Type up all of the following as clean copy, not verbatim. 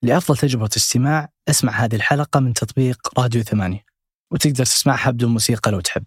لأفضل تجربة استماع اسمع هذه الحلقة من تطبيق راديو 8، وتقدر تسمعها بدون موسيقى لو تحب.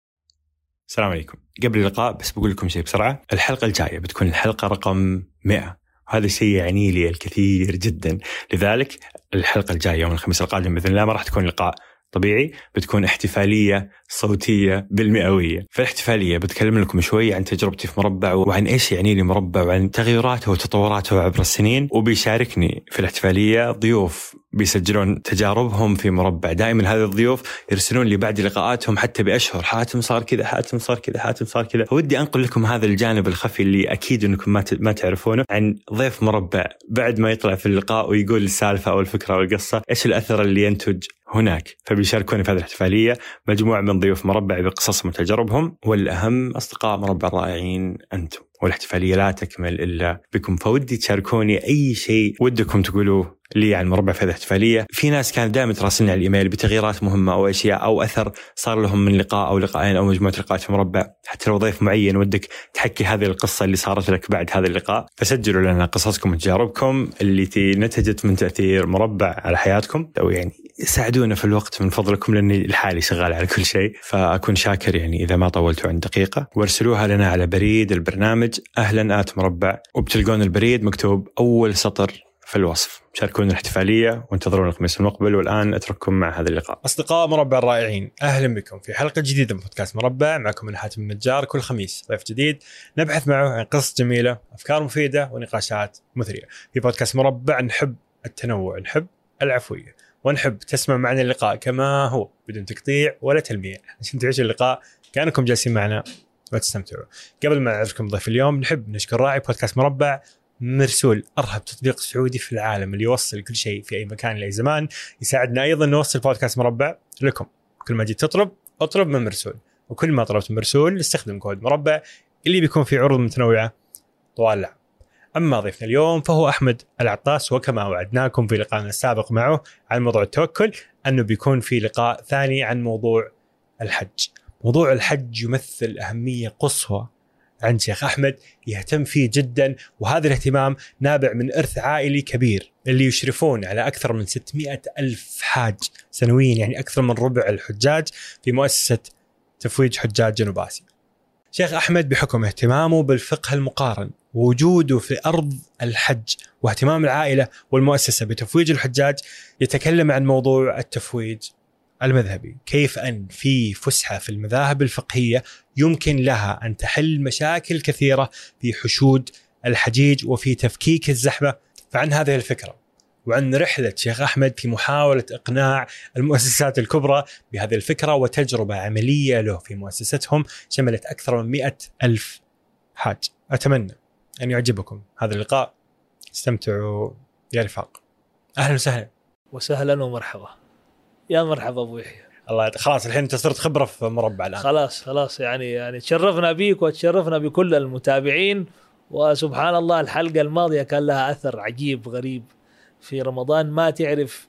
السلام عليكم. قبل اللقاء بس بقول لكم شيء بسرعة. الحلقة الجاية بتكون الحلقة رقم 100، وهذا الشيء يعني لي الكثير جدا. لذلك الحلقة الجاية يوم الخميس القادم بإذن الله ما راح تكون لقاء طبيعي، بتكون احتفالية صوتية بالمئوية. فالاحتفالية بتكلم لكم شوي عن تجربتي في مربع، وعن إيش يعني لي مربع، وعن تغيراته وتطوراته عبر السنين. وبيشاركني في الاحتفالية ضيوف بيسجلون تجاربهم في مربع. دائما هذه الضيوف يرسلون لي بعد لقاءاتهم حتى بأشهر: حاتم صار كذا، حاتم صار كذا، حاتم صار كذا. فودي أنقل لكم هذا الجانب الخفي اللي أكيد أنكم ما تعرفونه عن ضيف مربع بعد ما يطلع في اللقاء ويقول السالفة أو الفكرة أو القصة، إيش الأثر اللي ينتج هناك. فبيشاركوني في هذه الاحتفالية مجموعة من ضيوف مربع بقصصهم وتجاربهم، والأهم أصدقاء مربع الرائعين أنتم. والاحتفالية لا تكمل إلا بكم، فودي تشاركوني أي شيء ودكم تقولوه لي عن مربع في هذه الاحتفالية. في ناس كانت دائما تراسلني على الإيميل بتغييرات مهمة أو أشياء أو أثر صار لهم من لقاء أو لقاءين أو مجموعة لقاءات في مربع. حتى لو ضيف معين ودك تحكي هذه القصة اللي صارت لك بعد هذا اللقاء، فسجلوا لنا قصصكم وتجاربكم اللي نتجت من تأثير مربع على حياتكم، أو يعني ساعدونا في الوقت من فضلكم، لأني الحالي شغال على كل شيء. فأكون شاكر يعني إذا ما طولتوا عن دقيقة. وارسلوها لنا على بريد البرنامج أهلاً@مربع، وبتلقون البريد مكتوب أول سطر في الوصف. شاركونا الاحتفالية وانتظرون الخميس المقبل. والآن أترككم مع هذا اللقاء. أصدقاء مربع الرائعين، أهلا بكم في حلقة جديدة من بودكاست مربع. معكم من حاتم النجار. كل خميس ضيف جديد نبحث معه عن قصص جميلة، أفكار مفيدة، ونقاشات مثرية. في بودكاست مربع نحب التنوع، نحب العفوية، ونحب تسمع معنا اللقاء كما هو بدون تقطيع ولا تلميع، عشان تعيشوا اللقاء كأنكم جالسين معنا وتستمتعوا. قبل ما نعرفكم ضيف اليوم، نحب نشكر راعي بودكاست مربع مرسول، أرهب تطبيق سعودي في العالم اللي يوصل كل شيء في أي مكان لأي زمان. يساعدنا أيضا نوصل بودكاست مربع لكم. كل ما جيت اطلب من مرسول، وكل ما طلبت من مرسول استخدم كود مربع اللي بيكون فيه عروض متنوعة طوال العام. أما ضيفنا اليوم فهو أحمد العطاس، وكما وعدناكم في لقاءنا السابق معه عن موضوع التوكل، أنه بيكون في لقاء ثاني عن موضوع الحج. موضوع الحج يمثل أهمية قصوى عند شيخ أحمد، يهتم فيه جدا، وهذا الاهتمام نابع من إرث عائلي كبير اللي يشرفون على أكثر من 600 ألف حاج سنويا، يعني أكثر من ربع الحجاج في مؤسسة تفويج حجاج جنوب آسيا. شيخ أحمد بحكم اهتمامه بالفقه المقارن ووجوده في أرض الحج واهتمام العائلة والمؤسسة بتفويج الحجاج، يتكلم عن موضوع التفويج المذهبي، كيف أن في فسحة في المذاهب الفقهية يمكن لها أن تحل مشاكل كثيرة في حشود الحجيج وفي تفكيك الزحمة. فعن هذه الفكرة وعن رحلة شيخ أحمد في محاولة إقناع المؤسسات الكبرى بهذه الفكرة، وتجربة عملية له في مؤسستهم شملت أكثر من 100 ألف حاج. أتمنى أن يعجبكم هذا اللقاء. استمتعوا يا رفاق. أهلا وسهلا. وسهلا ومرحبا. يا مرحبا أبو يحيى. الله، خلاص الحين أنت صرت خبرة في مربع الآن. خلاص يعني تشرفنا بيك وتشرفنا بكل المتابعين. وسبحان الله الحلقة الماضية كان لها أثر عجيب غريب في رمضان، ما تعرف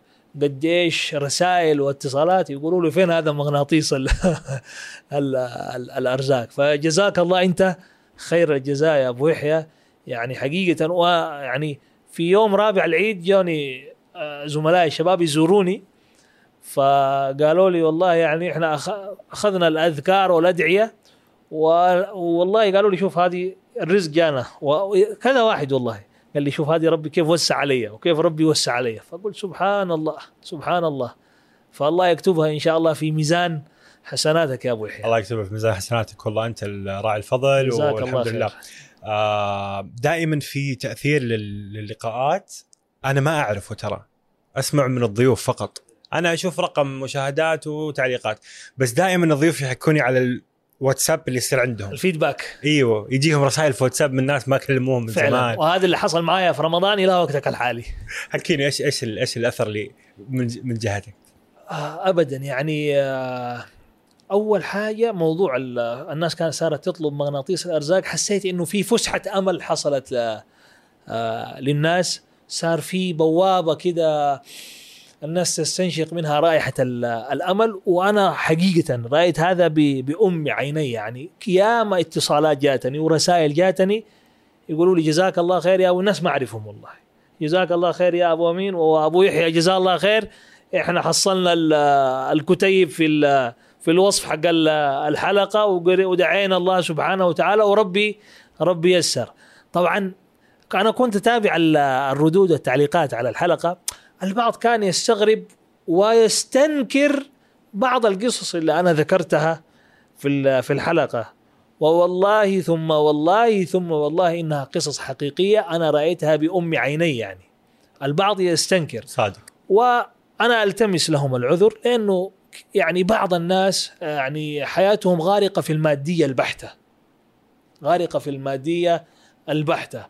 قديش رسائل واتصالات يقولوا لي فين هذا مغناطيس الأرزاق. فجزاك الله أنت خير الجزاء يا أبو يحيى. يعني حقيقة ويعني في يوم رابع العيد جوني زملاء الشباب يزوروني، فقالوا لي والله يعني احنا أخذنا الأذكار والأدعية، والله قالوا لي شوف هذه الرزق جانا، وكذا واحد والله قال لي شوف هذه ربي كيف وسع علي وكيف ربي وسع علي. فقلت سبحان الله سبحان الله. فالله يكتبها إن شاء الله في ميزان حسناتك يا أبو يحيى. الله يكتبها في ميزان حسناتك، والله أنت الراعي الفضل والحمد لله. دائما في تأثير للقاءات أنا ما أعرفه، ترى أسمع من الضيوف فقط. أنا أشوف رقم مشاهدات وتعليقات، بس دائما الضيوف يحكوني على الواتساب اللي يصير عندهم الفيدباك. ايوه، يجيهم رسائل في واتساب من ناس ما كلموهم من زمان، وهذا اللي حصل معايا في رمضان الى وقتك الحالي. حكيني ايش الاثر اللي من جهتك؟ ابدا يعني اول حاجه موضوع الناس كانت صارت تطلب مغناطيس الارزاق. حسيت انه في فسحه امل حصلت للناس، صار في بوابه كده الناس تستنشق منها رائحة الأمل. وأنا حقيقة رأيت هذا بأم عيني، يعني ياما اتصالات جاتني ورسائل جاتني يقولوا لي جزاك الله خير يا، والناس ما أعرفهم والله جزاك الله خير يا أبو أمين وأبو يحيى جزاه الله خير. إحنا حصلنا الكتيب في الوصف حق الحلقة ودعينا الله سبحانه وتعالى وربي يسر. طبعا أنا كنت أتابع الردود والتعليقات على الحلقة، البعض كان يستغرب ويستنكر بعض القصص اللي أنا ذكرتها في الحلقة، ووالله ثم والله ثم والله إنها قصص حقيقية أنا رأيتها بأم عيني. يعني البعض يستنكر صادق، وأنا ألتمس لهم العذر، لأنه يعني بعض الناس يعني حياتهم غارقة في المادية البحتة، غارقة في المادية البحتة.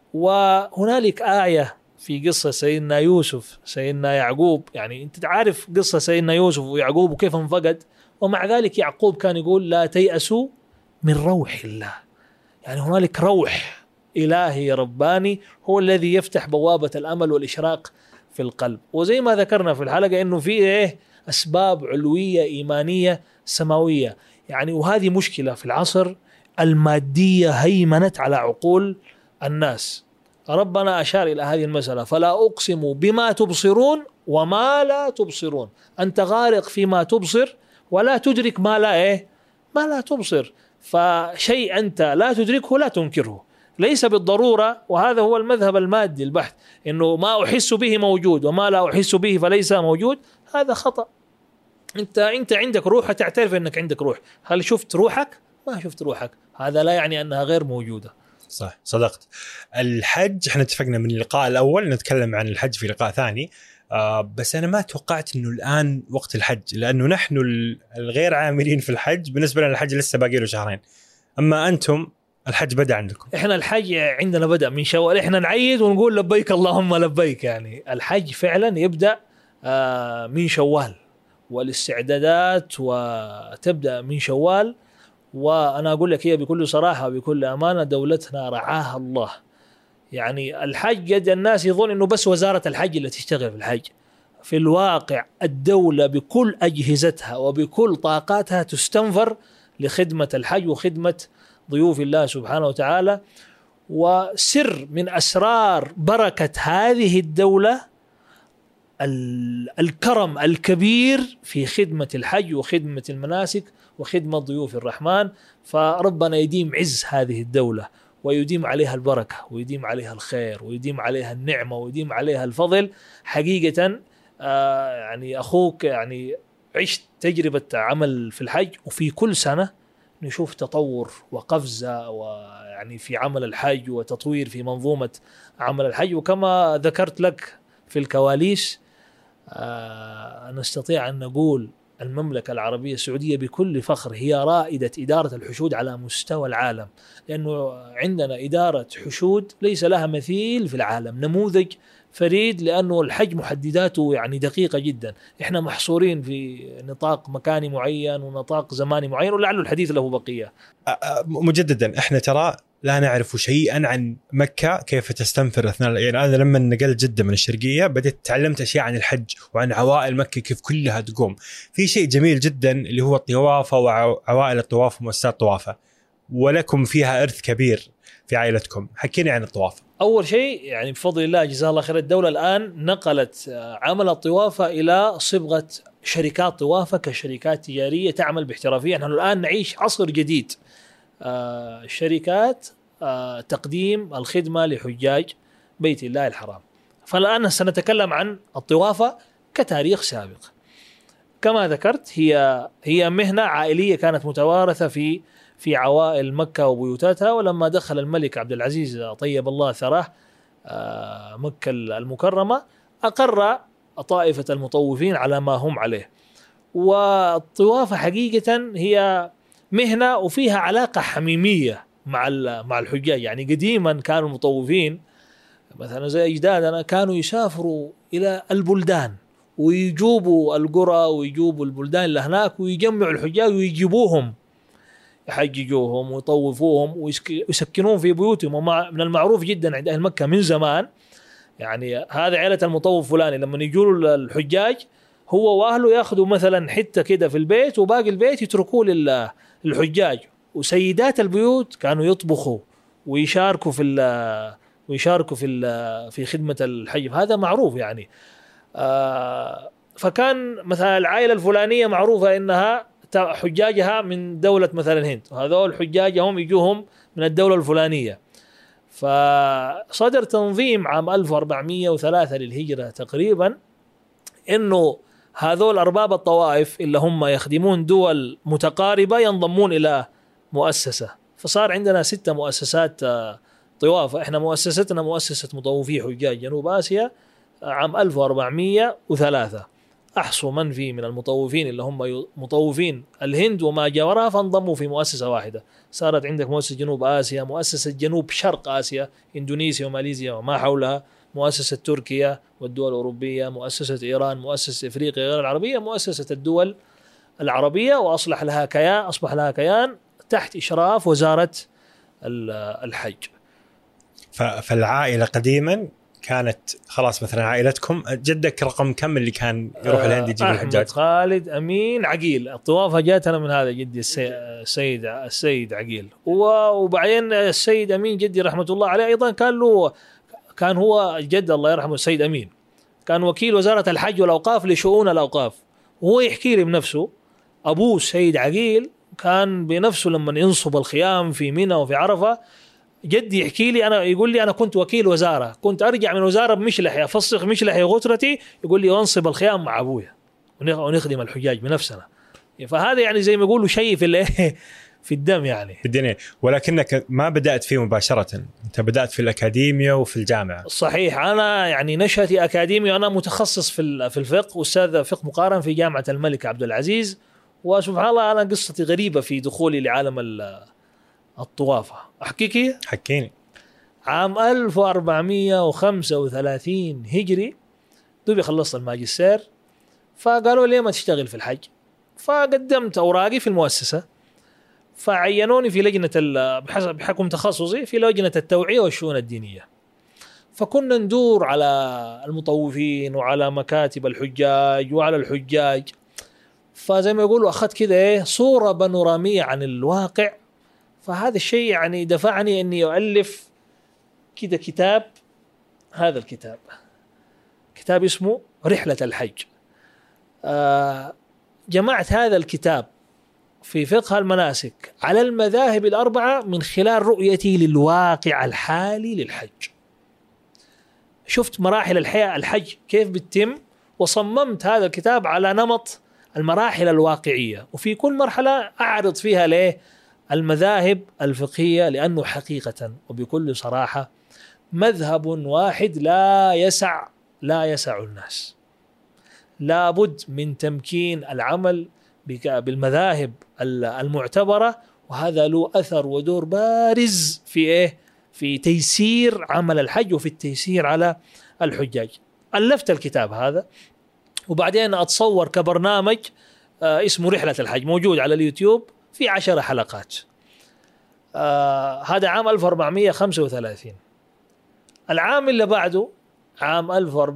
وهنالك آية في قصة سيدنا يوسف سيدنا يعقوب، يعني أنت تعرف قصة سيدنا يوسف ويعقوب وكيف انفقد، ومع ذلك يعقوب كان يقول لا تيأسوا من روح الله. يعني هنالك روح إلهي رباني هو الذي يفتح بوابة الأمل والإشراق في القلب. وزي ما ذكرنا في الحلقة إنه في أسباب علوية إيمانية سماوية، يعني وهذه مشكلة في العصر المادية هيمنت على عقول الناس. ربنا أشار إلى هذه المسألة فلا أقسم بما تبصرون وما لا تبصرون، أنت غارق فيما تبصر ولا تدرك ما لا تبصر. فشيء أنت لا تدركه لا تنكره، ليس بالضرورة. وهذا هو المذهب المادي البحت، إنه ما أحس به موجود وما لا أحس به فليس موجود، هذا خطأ. أنت عندك روح، تعترف أنك عندك روح، هل شفت روحك؟ ما شفت روحك، هذا لا يعني أنها غير موجودة. صح، صدقت. الحج احنا اتفقنا من اللقاء الأول نتكلم عن الحج في لقاء ثاني، بس أنا ما توقعت أنه الآن وقت الحج، لأنه نحن الغير عاملين في الحج بالنسبة لنا الحج لسه باقي له شهرين، أما أنتم الحج بدأ عندكم. إحنا الحج عندنا بدأ من شوال، إحنا نعيد ونقول لبيك اللهم لبيك. يعني الحج فعلا يبدأ من شوال، والاستعدادات وتبدأ من شوال. وأنا أقول لك هي بكل صراحة وبكل أمانة دولتنا رعاها الله. يعني الحج يد الناس يظن أنه بس وزارة الحج اللي تشتغل في الحج، في الواقع الدولة بكل أجهزتها وبكل طاقاتها تستنفر لخدمة الحج وخدمة ضيوف الله سبحانه وتعالى. وسر من أسرار بركة هذه الدولة الكرم الكبير في خدمة الحج وخدمة المناسك وخدمة ضيوف الرحمن. فربنا يديم عز هذه الدولة ويديم عليها البركة ويديم عليها الخير ويديم عليها النعمة ويديم عليها الفضل. حقيقة يعني أخوك يعني عشت تجربة عمل في الحج، وفي كل سنة نشوف تطور وقفزة ويعني في عمل الحج وتطوير في منظومة عمل الحج. وكما ذكرت لك في الكواليس نستطيع أن نقول المملكة العربية السعودية بكل فخر هي رائدة إدارة الحشود على مستوى العالم، لأنه عندنا إدارة حشود ليس لها مثيل في العالم، نموذج فريد، لأنه الحج محدداته يعني دقيقة جدا. إحنا محصورين في نطاق مكاني معين ونطاق زماني معين، ولعل الحديث له بقية. مجددا إحنا ترى لا نعرف شيئا عن مكة كيف تستنفر أثناء، يعني أنا لما نقلت جدة من الشرقية بدأت تعلمت أشياء عن الحج وعن عوائل مكة كيف كلها تقوم. في شيء جميل جدا اللي هو الطوافة وعوائل الطواف ومؤسسات طوافة، ولكم فيها إرث كبير في عائلتكم. حكيني عن الطوافة. أول شيء يعني بفضل الله جزاه الله خير، الدولة الآن نقلت عمل الطوافة إلى صبغة شركات طوافة كشركات تجارية تعمل باحترافية. نحن الآن نعيش عصر جديد، شركات تقديم الخدمة لحجاج بيت الله الحرام. فالآن سنتكلم عن الطوافة كتاريخ سابق. كما ذكرت هي مهنة عائلية كانت متوارثة في عوائل مكة وبيوتاتها، ولما دخل الملك عبد العزيز طيب الله ثراه مكة المكرمة أقر طائفة المطوفين على ما هم عليه. والطوافة حقيقة هي مهنة وفيها علاقة حميمية مع الحجاج. يعني قديما كانوا المطوفين مثلا زي أجدادنا كانوا يسافروا إلى البلدان ويجوبوا القرى ويجوبوا البلدان اللي هناك ويجمعوا الحجاج ويجيبوهم يحججوهم ويطوفوهم ويسكنون في بيوتهم. ومن المعروف جدا عند أهل مكة من زمان، يعني هذا عائلة المطوف فلاني لما يجوا الحجاج هو وأهله يأخذوا مثلا حتة كده في البيت وباقي البيت يتركوه للحجاج. وسيدات البيوت كانوا يطبخوا ويشاركوا ويشاركوا في خدمة الحج، هذا معروف يعني. فكان مثلا العائلة الفلانية معروفة إنها حجاجها من دولة مثلا الهند، وهذول حجاجهم يجوهم من الدولة الفلانية. فصدر تنظيم عام 1403 للهجرة تقريبا إنه هذول أرباب الطوائف اللي هم يخدمون دول متقاربة ينضمون إلى مؤسسة. فصار عندنا 6 مؤسسات طوافة. إحنا مؤسستنا مؤسسة مطوفي حجاج جنوب آسيا عام 1403 أحصوا من فيه من المطوفين اللي هم مطوفين الهند وما جاورها، فانضموا في مؤسسة واحدة. صارت عندك مؤسسة جنوب آسيا، مؤسسة جنوب شرق آسيا، إندونيسيا وماليزيا وما حولها، مؤسسة تركيا والدول الأوروبية، مؤسسة إيران، مؤسسة إفريقيا غير العربية، مؤسسة الدول العربية، وأصبح لها كيان تحت إشراف وزارة الحج. فالعائلة قديما كانت خلاص، مثلا عائلتكم جدك رقم كم اللي كان يروح الهند يجيب الحجاج؟ أحمد خالد أمين عقيل. الطوافة جاتنا من هذا جدي السيد عقيل، وبعدين السيد أمين جدي رحمة الله عليه أيضا كان هو جد الله يرحمه السيد أمين كان وكيل وزارة الحج والأوقاف لشؤون الأوقاف. وهو يحكي لي بنفسه أبوه السيد عقيل كان بنفسه لما ينصب الخيام في منى وفي عرفة، جدي يحكي لي أنا، يقول لي أنا كنت وكيل وزارة، كنت أرجع من وزارة بمشلحي أفسخ مشلحي غترتي، يقول لي وانصب الخيام مع أبويا ونخدم الحجاج بنفسنا. فهذا يعني زي ما يقولوا شيء في الدم يعني في الدنيا. ولكنك ما بدأت فيه مباشرة، أنت بدأت في الأكاديمية وفي الجامعة. صحيح. أنا يعني نشأتي أكاديمي، وأنا متخصص في الفقه، أستاذ فقه مقارن في جامعة الملك عبد العزيز. وسبحان الله أنا قصتي غريبة في دخولي لعالم الطوافة. أحكيكي؟ حكيني. عام 1435 هجري دوبي خلصت الماجستير، فقالوا لي ما تشتغل في الحج، فقدمت أوراقي في المؤسسة، فعينوني في لجنة بحكم تخصصي في لجنة التوعية والشؤون الدينية. فكنا ندور على المطوفين وعلى مكاتب الحجاج وعلى الحجاج، فزي ما يقولوا أخذت كده صورة بانورامية عن الواقع. فهذا الشيء يعني دفعني أني أؤلف كده كتاب. هذا الكتاب كتاب اسمه رحلة الحج. جمعت هذا الكتاب في فقه المناسك على المذاهب الأربعة من خلال رؤيتي للواقع الحالي للحج. شفت مراحل الحج كيف بتتم، وصممت هذا الكتاب على نمط المراحل الواقعية، وفي كل مرحلة أعرض فيها المذاهب الفقهية، لأنه حقيقة وبكل صراحة مذهب واحد لا يسع الناس. لابد من تمكين العمل بالمذاهب المعتبرة، وهذا له أثر ودور بارز في تيسير عمل الحج وفي التيسير على الحجاج. ألفت الكتاب هذا، وبعدين أتصور كبرنامج اسمه رحلة الحج، موجود على اليوتيوب في 10 حلقات. هذا عام 1435. العام اللي بعده عام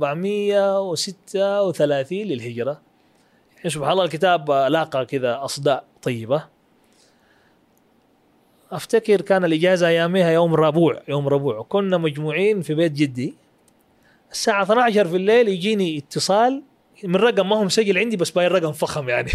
1436 للهجرة. يعني سبحان الله الكتاب لاقى كذا أصداء طيبة. أفتكر كان الإجازة أيامها يوم ربوع، كنا مجموعين في بيت جدي. الساعة 12 في الليل يجيني اتصال من رقم ما هو مسجل عندي، بس باين رقم فخم يعني.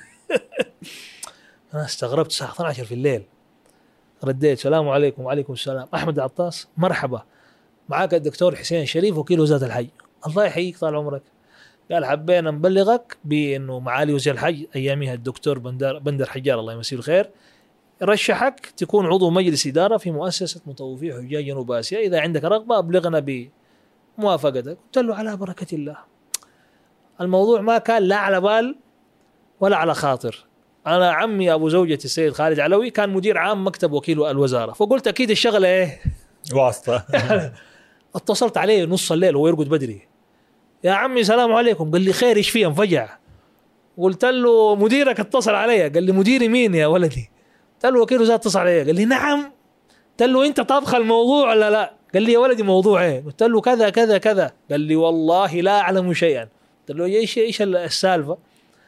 أنا استغربت، الساعة 12 في الليل. رديت السلام عليكم. وعليكم السلام. أحمد عطاس، مرحبا، معاك الدكتور حسين شريف وكيل وزارة الحج. الله يحييك طال عمرك. قال حبينا نبلغك بأنه معالي وزير الحج أيامها الدكتور بندر حجار الله يمسيه الخير رشحك تكون عضو مجلس إدارة في مؤسسة مطوفي حجاج جنوب آسيا، إذا عندك رغبة أبلغنا بموافقتك. قلت له على بركة الله. الموضوع ما كان لا على بال ولا على خاطر. أنا عمي أبو زوجتي السيد خالد علوي كان مدير عام مكتب وكيل الوزارة، فقلت أكيد الشغلة واسطة. اتصلت عليه نص الليل وهو يرقد بدري. يا عمي سلام عليكم. قال لي خير، ايش فيه؟ انفجع. قلت له مديرك اتصل علي. قال لي مديري مين يا ولدي؟ قلت له وكيل وزارة اتصل علي. قال لي نعم. قلت له انت طابخ الموضوع ولا لا؟ قال لي يا ولدي موضوع ايه؟ قلت له كذا كذا كذا. قال لي والله لا اعلم شيئا. قلت له ايش السالفة؟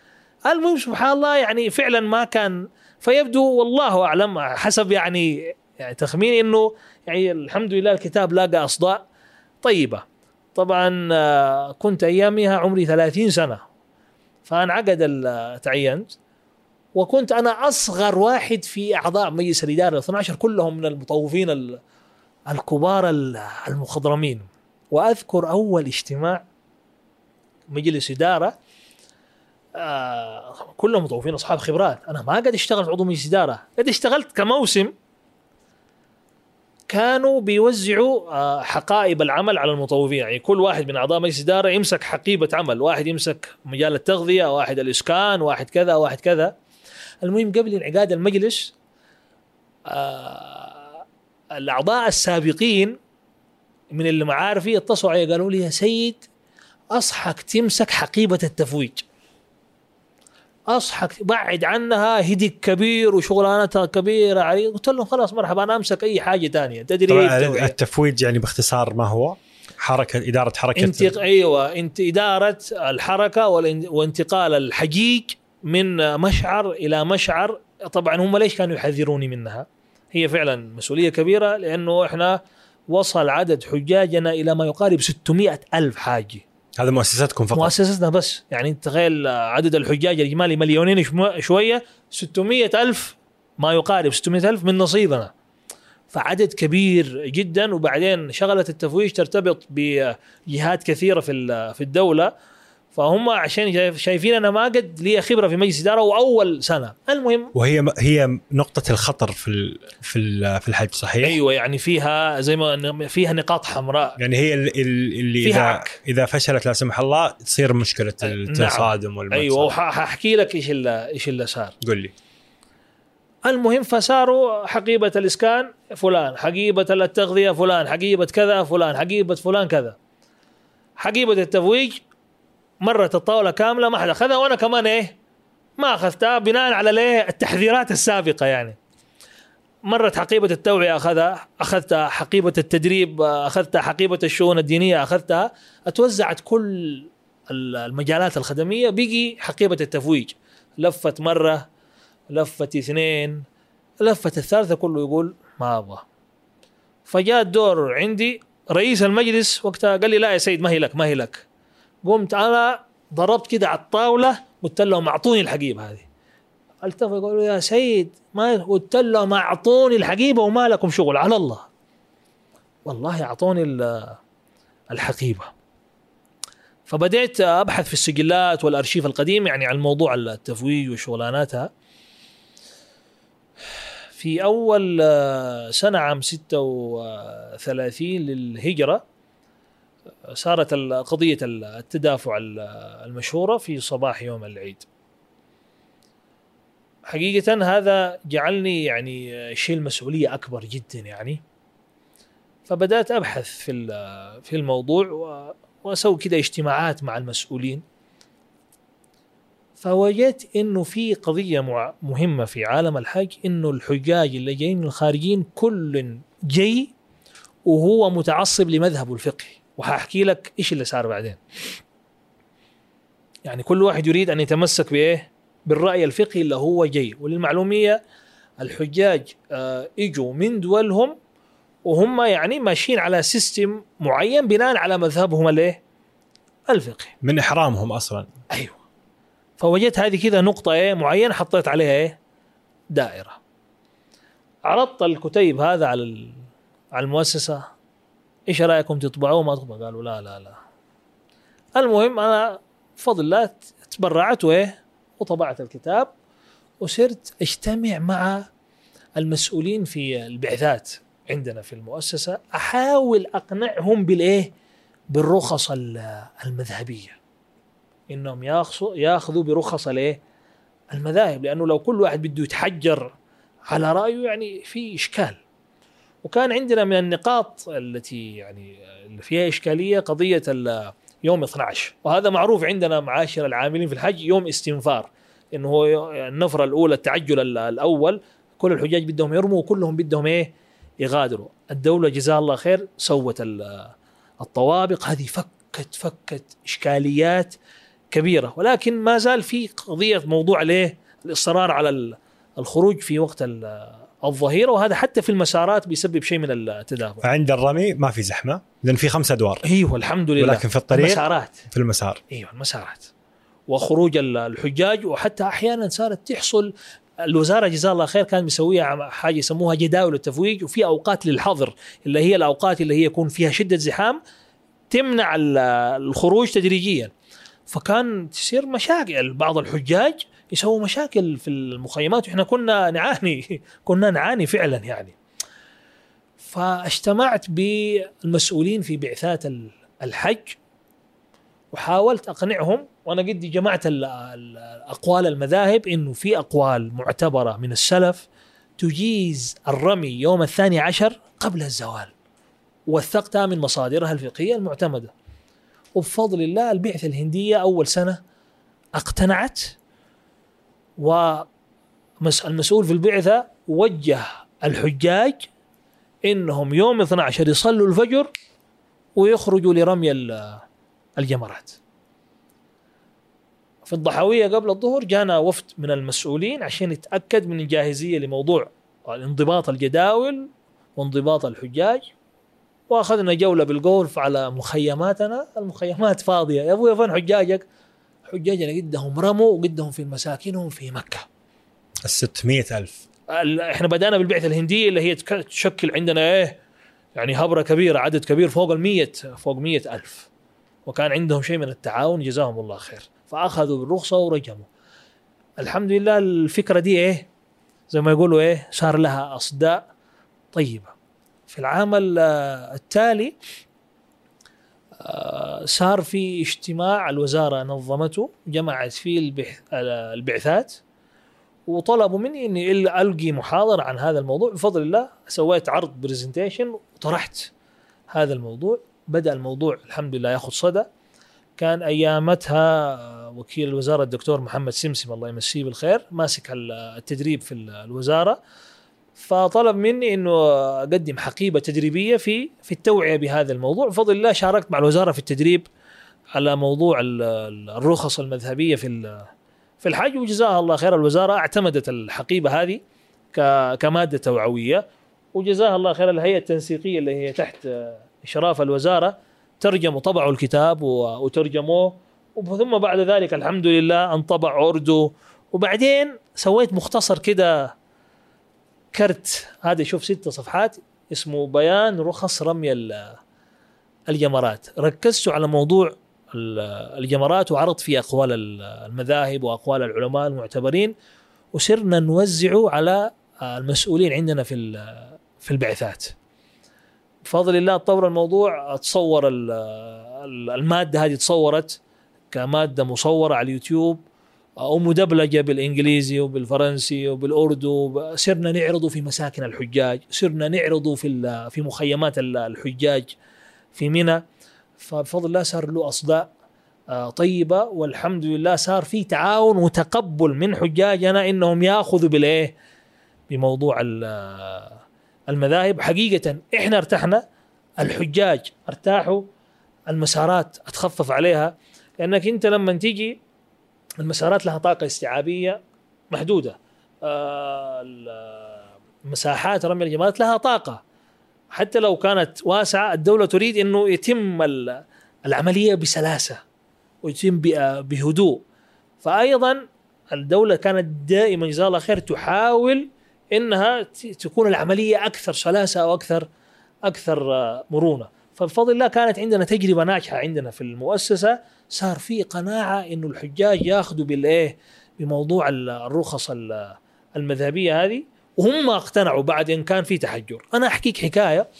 المهم سبحان الله يعني فعلا ما كان، فيبدو والله اعلم حسب يعني يعني تخميني انه يعني الحمد لله الكتاب لاقى اصداء طيبه. طبعا كنت ايامها عمري 30 سنه، فانعقد تعينت، وكنت انا اصغر واحد في اعضاء مجلس الاداره 12، كلهم من المطوفين الكبار المخضرمين. واذكر اول اجتماع مجلس اداره كلهم مطوفين اصحاب خبرات، انا ما قد اشتغلت عضو مجلس اداره، قد اشتغلت كموسم. كانوا بيوزعوا حقائب العمل على المطوفين، يعني كل واحد من اعضاء مجلس اداره يمسك حقيبه عمل، واحد يمسك مجال التغذيه، واحد الاسكان، واحد كذا واحد كذا. المهم قبل انعقاد المجلس الاعضاء السابقين من اللي معارفي اتصلوا علي قالوا لي يا سيد اصحك تمسك حقيبه التفويج، اصحك بعد عنها هدك كبير وشغلانتها كبيره علي. قلت لهم خلاص مرحبا انا امسك اي حاجه تانية تدريب. التفويج يعني باختصار ما هو؟ اداره حركه ايوه انت اداره الحركه وانتقال الحجيج من مشعر الى مشعر. طبعا هم ليش كانوا يحذروني منها؟ هي فعلا مسؤوليه كبيره، لانه احنا وصل عدد حجاجنا الى ما يقارب 600,000 حاجي. هذا مؤسستكم فقط؟ مؤسستنا بس. يعني تخيل عدد الحجاج الإجمالي 2,000,000 شوية، 600,000 ما يقارب 600,000 من نصيبنا، فعدد كبير جدا. وبعدين شغلة التفويج ترتبط بجهات كثيرة في الدولة، فهم عشان شايفين أنا ما قد لي خبرة في مجلس إدارة وأول سنة. المهم وهي نقطة الخطر في الحج صحيح؟ أيوة، يعني فيها زي ما فيها نقاط حمراء، يعني هي اللي إذا فشلت لا سمح الله تصير مشكلة التصادم والمتصادم. أيوة، وحأحكي لك إيش اللي صار. قل لي. المهم فصاروا حقيبة الإسكان فلان، حقيبة التغذية فلان، حقيبة كذا فلان، حقيبة فلان كذا. حقيبة التفويج مرت الطاولة كاملة ما حد أخذها، وأنا كمان ما أخذتها بناء على التحذيرات السابقة. يعني مرت حقيبة التوعية أخذتها، حقيبة التدريب أخذتها، حقيبة الشؤون الدينية أخذتها، اتوزعت كل المجالات الخدمية، بيجي حقيبة التفويج لفت مرة، لفت 2، لفت الثالثة، كله يقول ما أبغى. فجاء الدور عندي، رئيس المجلس وقتها قال لي لا يا سيد ما هي لك. قمت أنا ضربت كده على الطاولة، قلت لهم أعطوني الحقيبة هذه. التفوا يقولوا يا سيد ما، قلت لهم أعطوني الحقيبة وما لكم شغل على الله. والله أعطوني الحقيبة. فبدأت أبحث في السجلات والأرشيف القديم يعني عن موضوع التفويج وشغلاناتها. في أول سنة عام 36 للهجرة صارت قضية التدافع المشهورة في صباح يوم العيد. حقيقة هذا جعلني يعني شيل مسؤولية أكبر جدا يعني. فبدأت أبحث في الموضوع وأسوي كده اجتماعات مع المسؤولين. فوجدت إنه في قضية مهمة في عالم الحج، إنه الحجاج اللي جايين من الخارجين كل جاي وهو متعصب لمذهبه الفقهي، وهحكي لك إيش اللي صار بعدين. يعني كل واحد يريد أن يتمسك بالرأي الفقهي اللي هو جاي. وللمعلومية الحجاج إجوا من دولهم وهم يعني ماشيين على سيستم معين بناء على مذهبهم الفقهي من إحرامهم أصلا. أيوة. فوجدت هذه كذا نقطة معينة حطيت عليها دائرة. عرضت الكتيب هذا على المؤسسة، إيش رأيكم تطبعوه ما تطبع؟ قالوا لا. المهم أنا بفضل الله تبرعت وطبعت الكتاب، وصرت اجتمع مع المسؤولين في البعثات عندنا في المؤسسة، أحاول أقنعهم بالرخص المذهبية، إنهم ياخذوا برخص المذاهب، لأنه لو كل واحد بده يتحجر على رأيه يعني في إشكال. وكان عندنا من النقاط التي يعني اللي فيها إشكالية قضية يوم 12، وهذا معروف عندنا معاشر العاملين في الحج يوم استنفار، إنه هو النفرة الأولى التعجل الأول، كل الحجاج بدهم يرموا وكلهم بدهم يغادروا. الدولة جزاها الله خير سوت الطوابق هذه، فكت إشكاليات كبيرة، ولكن ما زال في قضية موضوع الإصرار على الخروج في وقت الظهيرة، وهذا حتى في المسارات بيسبب شيء من التدافع. عند الرمي ما في زحمة لأن في 5 أدوار. ايوه الحمد لله. ولكن في الطريق المسارات، في المسار، ايوه المسارات وخروج الحجاج، وحتى احيانا صارت تحصل. الوزاره جزاها الله خير كان مسويها حاجه يسموها جداول التفويج، وفي اوقات للحظر اللي هي الاوقات اللي هي يكون فيها شده زحام تمنع الخروج تدريجيا. فكان تصير مشاكل، بعض الحجاج يسووا مشاكل في المخيمات، واحنا كنا نعاني فعلا يعني. فاجتمعت بالمسؤولين في بعثات الحج وحاولت أقنعهم، وأنا قد جمعت أقوال المذاهب إنه في أقوال معتبرة من السلف تجيز الرمي يوم 12 قبل الزوال، وثقتها من مصادرها الفقهية المعتمدة. وبفضل الله البعثة الهندية أول سنة اقتنعت، والمسؤول في البعثة وجه الحجاج إنهم يوم 12 يصلوا الفجر ويخرجوا لرمي الجمرات. في الضحوية قبل الظهر جانا وفد من المسؤولين عشان يتأكد من الجاهزية لموضوع انضباط الجداول وانضباط الحجاج، وأخذنا جولة بالجولف على مخيماتنا. المخيمات فاضية يا أبويا، فين حجاجك؟ حجاجنا قدهم رموا وقدهم في مساكنهم في مكة. 600,000. احنا بدأنا بالبعثة الهندية اللي هي تشكل عندنا يعني هبرة كبيرة، عدد كبير فوق 100,000، وكان عندهم شيء من التعاون جزاهم الله خير، فأخذوا بالرخصة ورجموا. الحمد لله الفكرة دي زي ما يقولوا صار لها أصداء طيبة. في العام التالي صار في اجتماع الوزارة نظمته، جمعت فيه البعثات، وطلبوا مني إني ألقي محاضرة عن هذا الموضوع. بفضل الله سويت عرض بريزنتيشن وطرحت هذا الموضوع. بدأ الموضوع الحمد لله ياخذ صدى. كان أيامتها وكيل الوزارة الدكتور محمد سمسم الله يمسيه بالخير ماسك التدريب في الوزارة، فطلب مني إنه أقدم حقيبة تدريبية في التوعية بهذا الموضوع. بفضل الله شاركت مع الوزارة في التدريب على موضوع الرخص المذهبية في الحج، وجزاها الله خير الوزارة اعتمدت الحقيبة هذه كمادة توعوية، وجزاها الله خير الهيئة التنسيقية اللي هي تحت إشراف الوزارة ترجموا، طبعوا الكتاب وترجموه، ثم بعد ذلك الحمد لله انطبع أردو. وبعدين سويت مختصر كده كرت، هذا شوف 6 صفحات، اسمه بيان رخص رمي الجمرات. ركزت على موضوع الجمرات وعرض فيه أقوال المذاهب وأقوال العلماء المعتبرين، وسرنا نوزعه على المسؤولين عندنا في البعثات. بفضل الله تطور الموضوع، تصور المادة هذه تصورت كمادة مصورة على اليوتيوب ومدبلجة بالإنجليزي وبالفرنسي وبالأردو. سرنا نعرضه في مساكن الحجاج، سرنا نعرضه في مخيمات الحجاج في منى. فبفضل الله صار له أصداء طيبة، والحمد لله صار في تعاون وتقبل من حجاجنا إنهم يأخذوا بموضوع المذاهب. حقيقة إحنا ارتحنا، الحجاج ارتاحوا، المسارات اتخفف عليها، لأنك أنت لما تيجي المسارات لها طاقة استيعابية محدودة، مساحات رمي الجمرات لها طاقة، حتى لو كانت واسعة الدولة تريد أنه يتم العملية بسلاسة ويتم بهدوء. فأيضا الدولة كانت دائما جزاها الله خير تحاول إنها تكون العملية أكثر سلاسة أو أكثر مرونة. فبفضل الله كانت عندنا تجربة ناجحة عندنا في المؤسسة، صار في قناعة إنه الحجاج يأخذوا بموضوع الرخص المذهبية هذه، وهم اقتنعوا بعد إن كان في تحجر. أنا أحكيك حكاية.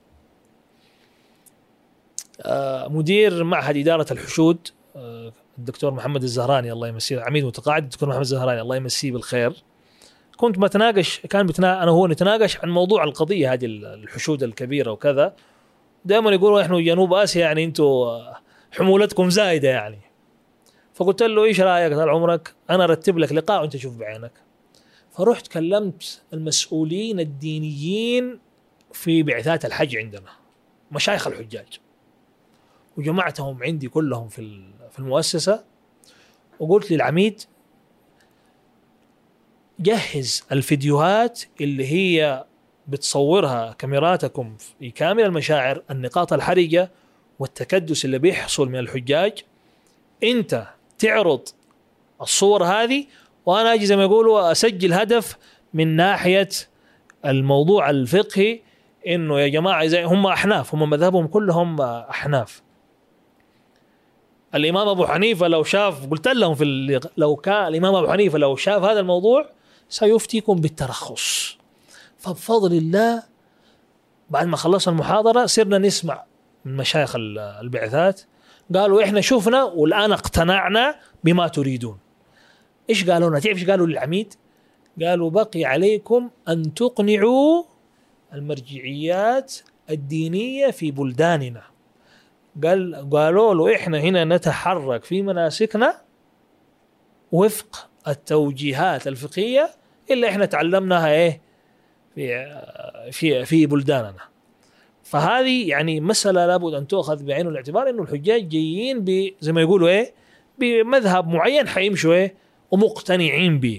مدير معهد إدارة الحشود الدكتور محمد الزهراني الله يمسيه، عميد متقاعد الدكتور محمد الزهراني الله يمسيه بالخير، كنت بتناقش، أنا هو نتناقش عن موضوع القضية هذه الحشود الكبيرة وكذا. دائما يقولوا إحنا جنوب آسيا يعني أنتوا حمولتكم زايدة يعني. فقلت له إيش رأيك طال عمرك، أنا رتب لك لقاء وأنت شوف بعينك. فرحت كلمت المسؤولين الدينيين في بعثات الحج عندنا، مشايخ الحجاج، وجمعتهم عندي كلهم في المؤسسة، وقلت للعميد جهز الفيديوهات اللي هي بتصورها كاميراتكم في كامل المشاعر، النقاط الحرجة والتكدس اللي بيحصل من الحجاج، انت تعرض الصور هذه وانا اجي زي ما يقولوا اسجل هدف من ناحية الموضوع الفقهي، انه يا جماعة زي هم احناف، هم مذهبهم كلهم احناف. الامام ابو حنيفة لو شاف، قلت لهم لو كان الامام ابو حنيفة لو شاف هذا الموضوع سيفتيكم بالترخص. فبفضل الله بعد ما خلصنا المحاضرة صرنا نسمع من مشايخ البعثات، قالوا إحنا شفنا والآن اقتنعنا بما تريدون. إيش قالوا لنا؟ تعرف إيش قالوا للعميد؟ قالوا بقي عليكم أن تقنعوا المرجعيات الدينية في بلداننا. قالوا له إحنا هنا نتحرك في مناسكنا وفق التوجيهات الفقهية اللي إحنا تعلمناها إيه في بلداننا. فهذه يعني مسألة لابد أن تؤخذ بعين الاعتبار، إنه الحجاج جايين زي ما يقولوا إيه بمذهب معين حيمشوا إيه ومقتنعين به.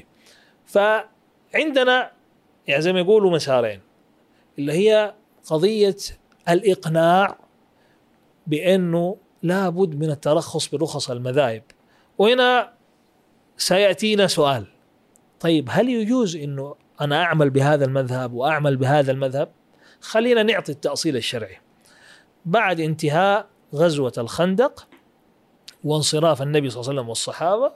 فعندنا يعني زي ما يقولوا مسارين، اللي هي قضية الإقناع بأنه لابد من الترخص برخص المذاهب. وهنا سيأتينا سؤال، طيب هل يجوز إنه أنا أعمل بهذا المذهب وأعمل بهذا المذهب؟ خلينا نعطي التأصيل الشرعي. بعد انتهاء غزوة الخندق وانصراف النبي صلى الله عليه وسلم والصحابة،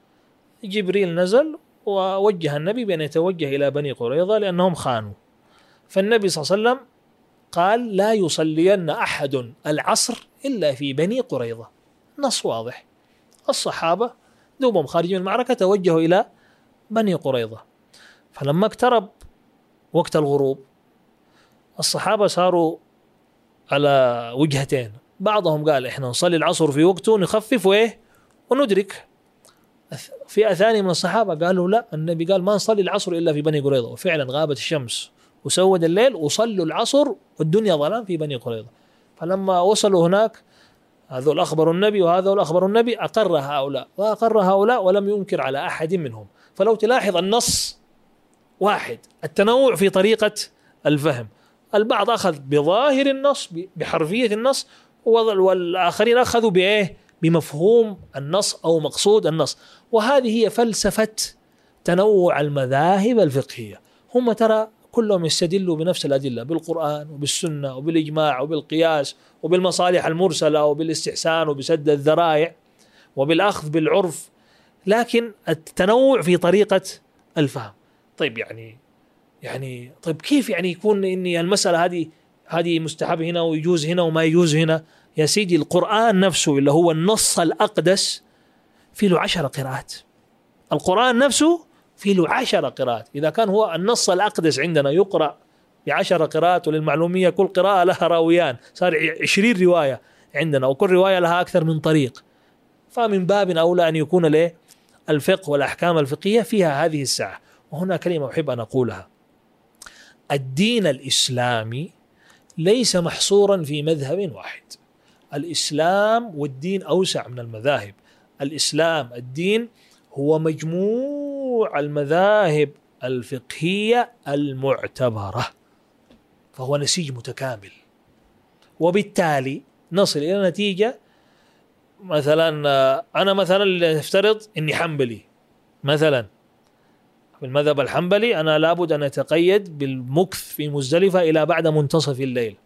جبريل نزل ووجه النبي بأن يتوجه إلى بني قريظة لأنهم خانوا. فالنبي صلى الله عليه وسلم قال لا يصلين أحد العصر إلا في بني قريظة، نص واضح. الصحابة دوبهم خارجين من المعركة توجهوا إلى بني قريظة. فلما اقترب وقت الغروب الصحابة صاروا على وجهتين، بعضهم قال إحنا نصلي العصر في وقته نخفف وإيه وندرك. فئة ثانية من الصحابة قالوا لا، النبي قال ما نصلي العصر إلا في بني قريظة، وفعلا غابت الشمس وسود الليل وصلوا العصر والدنيا ظلام في بني قريظة. فلما وصلوا هناك هذول أخبروا النبي وهذول أخبروا النبي، أقر هؤلاء وأقر هؤلاء ولم ينكر على أحد منهم. فلو تلاحظ النص واحد، التنوع في طريقة الفهم، البعض أخذ بظاهر النص بحرفية النص، والآخرين أخذوا بإيه بمفهوم النص أو مقصود النص. وهذه هي فلسفة تنوع المذاهب الفقهية. هم ترى كلهم يستدلوا بنفس الأدلة، بالقرآن وبالسنة وبالإجماع وبالقياس وبالمصالح المرسلة وبالاستحسان وبسد الذرائع وبالأخذ بالعرف، لكن التنوع في طريقة الفهم. طيب يعني طيب كيف يعني يكون إني المسألة هذه مستحب هنا ويجوز هنا وما يجوز هنا؟ يا سيدي القرآن نفسه اللي هو النص الأقدس فيه له 10 قراءات. القرآن نفسه فيه له 10 قراءات. إذا كان هو النص الأقدس عندنا يقرأ ب10 قراءات، وللمعلومية كل قراءة لها راويان، صار 20 رواية عندنا، وكل رواية لها أكثر من طريق. فمن باب أولى أن يكون له الفقه والأحكام الفقهية فيها هذه السعة. وهنا كلمة أحب أن أقولها، الدين الإسلامي ليس محصورا في مذهب واحد. الإسلام والدين أوسع من المذاهب. الإسلام الدين هو مجموع المذاهب الفقهية المعتبرة، فهو نسيج متكامل. وبالتالي نصل إلى نتيجة، مثلا أنا مثلا افترض إني حنبلي مثلا، في المذهب الحنبلي أنا لابد أن أتقيد بالمكث في مزدلفة إلى بعد منتصف الليل.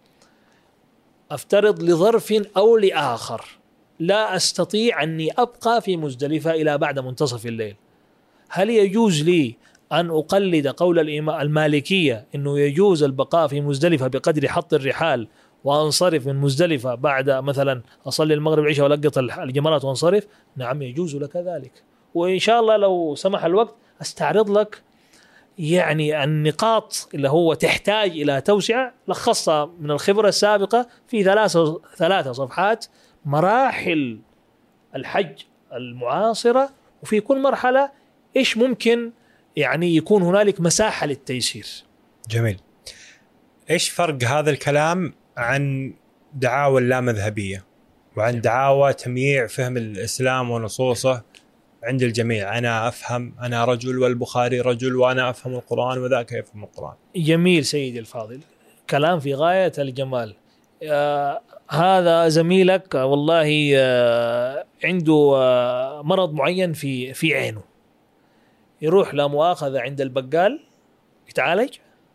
أفترض لظرف أو لآخر لا أستطيع أني أبقى في مزدلفة إلى بعد منتصف الليل، هل يجوز لي أن أقلد قول المالكية أنه يجوز البقاء في مزدلفة بقدر حط الرحال وأنصرف من مزدلفة بعد مثلا أصلي المغرب العشاء ولقط الجمرات وأنصرف؟ نعم يجوز لك ذلك. وإن شاء الله لو سمح الوقت أستعرض لك يعني النقاط اللي هو تحتاج إلى توسعة، لخصها من الخبرة السابقة في 3 صفحات، مراحل الحج المعاصرة، وفي كل مرحلة إيش ممكن يعني يكون هنالك مساحة للتيسير. جميل. إيش فرق هذا الكلام عن دعاوى اللامذهبية وعن دعاوى تمييع فهم الإسلام ونصوصه عند الجميع، أنا أفهم، أنا رجل والبخاري رجل وأنا أفهم القرآن وذاك يفهم القرآن. جميل سيدي الفاضل، كلام في غاية الجمال. هذا زميلك والله عنده مرض معين في عينه، يروح لا مؤاخذة عند البقال يتعالج.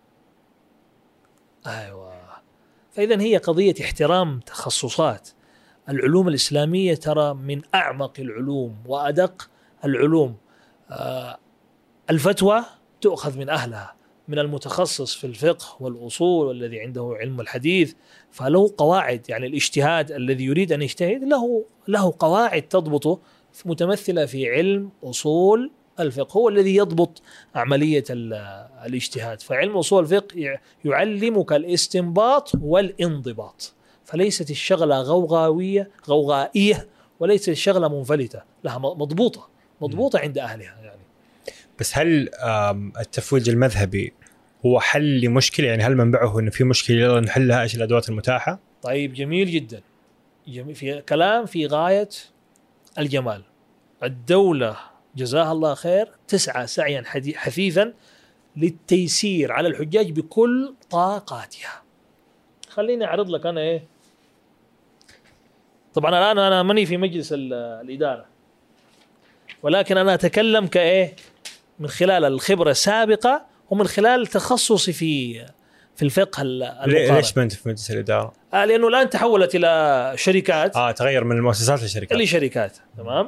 أيوة. فإذا هي قضية احترام تخصصات. العلوم الإسلامية ترى من أعمق العلوم وأدق العلوم. الفتوى تؤخذ من أهلها، من المتخصص في الفقه والأصول والذي عنده علم الحديث، فله قواعد. يعني الاجتهاد الذي يريد أن يجتهد له قواعد تضبطه، متمثلة في علم أصول الفقه، هو الذي يضبط عملية الاجتهاد. فعلم أصول الفقه يعلمك الاستنباط والانضباط، فليست الشغلة غوغائية، وليست الشغلة منفلتة، لها مضبوطة عند أهلها يعني. بس هل التفويج المذهبي هو حل لمشكلة؟ يعني هل منبعه إنه في مشكلة يلا نحلها، إيش الأدوات المتاحة؟ طيب جميل جدا، في كلام في غاية الجمال. الدولة جزاها الله خير تسعى سعيا حثيثا للتيسير على الحجاج بكل طاقاتها. خليني أعرض لك أنا طبعا الآن أنا ماني في مجلس الإدارة، ولكن أنا أتكلم من خلال الخبرة السابقة ومن خلال تخصصي في الفقه المقارن. ليش ما أنت في مجلس الإدارة؟ لأنه الآن تحولت إلى شركات. تغير من المؤسسات لشركات. تمام.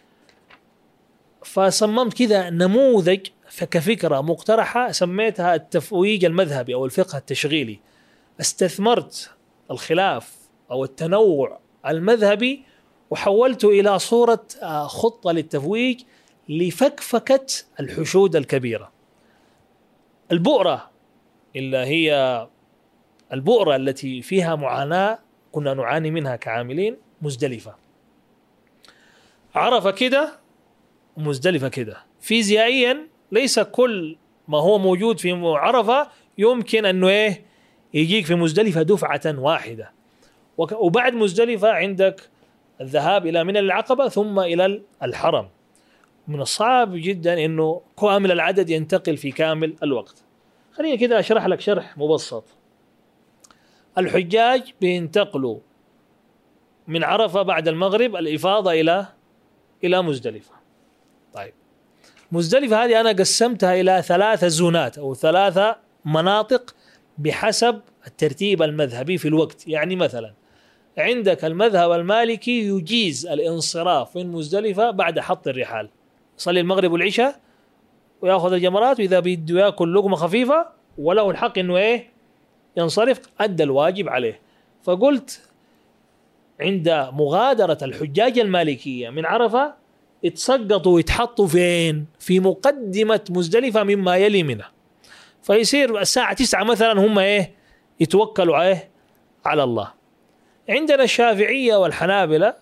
فصممت كذا نموذج كفكرة مقترحة سميتها التفويج المذهبي أو الفقه التشغيلي. استثمرت الخلاف أو التنوع المذهبي وحولته إلى صورة خطة للتفويج لفكفكة الحشود الكبيرة. البؤرة اللي هي البؤرة التي فيها معاناة كنا نعاني منها كعاملين، مزدلفة. عرفة كده ومزدلفة كده. فيزيائيا ليس كل ما هو موجود في عرفة يمكن أنه يجيك في مزدلفة دفعة واحدة. وبعد مزدلفة عندك الذهاب إلى من العقبة ثم إلى الحرم. من الصعب جدا أنه كامل العدد ينتقل في كامل الوقت. خليني كده أشرح لك شرح مبسط. الحجاج بينتقلوا من عرفة بعد المغرب الإفاضة إلى مزدلفة. طيب مزدلفة هذه أنا قسمتها إلى 3 زونات أو 3 مناطق بحسب الترتيب المذهبي في الوقت. يعني مثلا عندك المذهب المالكي يجيز الانصراف من مزدلفة بعد حط الرحال، يصلي المغرب والعشاء ويأخذ الجمرات، وإذا بده يأكل لقمة خفيفة وله الحق إنه ينصرف، أدى الواجب عليه. فقلت عند مغادرة الحجاج المالكية من عرفة يتسقطوا ويتحطوا فين؟ في مقدمة مزدلفة مما يلي منه، فيصير الساعة 9 مثلا هم يتوكلوا على الله. عندنا الشافعية والحنابلة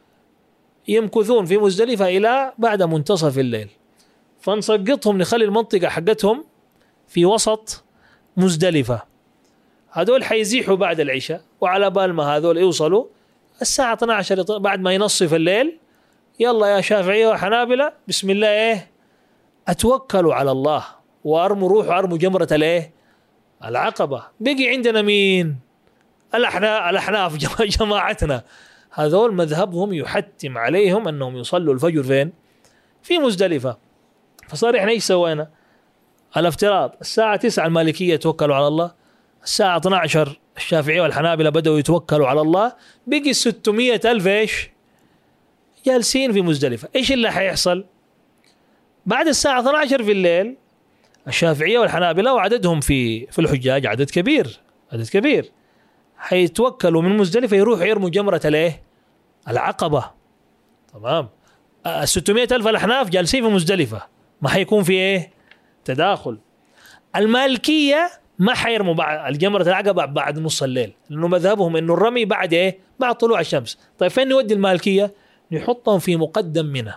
يمكثون في مزدلفة إلى بعد منتصف الليل، فنسقطهم نخلي المنطقة حقتهم في وسط مزدلفة. هذول حيزيحوا بعد العشاء، وعلى بال ما هذول يوصلوا الساعة 12 بعد ما ينصف الليل، يلا يا شافعية وحنابلة بسم الله أتوكلوا على الله وأرموا روحوا أرموا جمرة العقبة. بقي عندنا مين؟ الأحناف جماعتنا، هذول مذهبهم يحتم عليهم أنهم يصلوا الفجر فين؟ في مزدلفة. فصار إحنا إيش سوينا؟ الافتراض الساعة 9 المالكية توكلوا على الله، الساعة 12 الشافعية والحنابلة بدأوا يتوكلوا على الله، بقي 600,000 إيش؟ جالسين في مزدلفة. إيش اللي حيحصل؟ بعد الساعة 12 في الليل الشافعية والحنابلة وعددهم في الحجاج عدد كبير حيتوكلوا من مزدلفة يروحوا يرموا جمرة العقبة. تمام. 600,000 الأحناف جالسين في مزدلفة، ما حيكون في تداخل. المالكية ما حيرموا بعد الجمرة العقبة بعد نص الليل، لأنه مذهبهم إنه الرمي بعد بعد طلوع الشمس. طيب فين نودي المالكية؟ نحطهم في مقدم منى،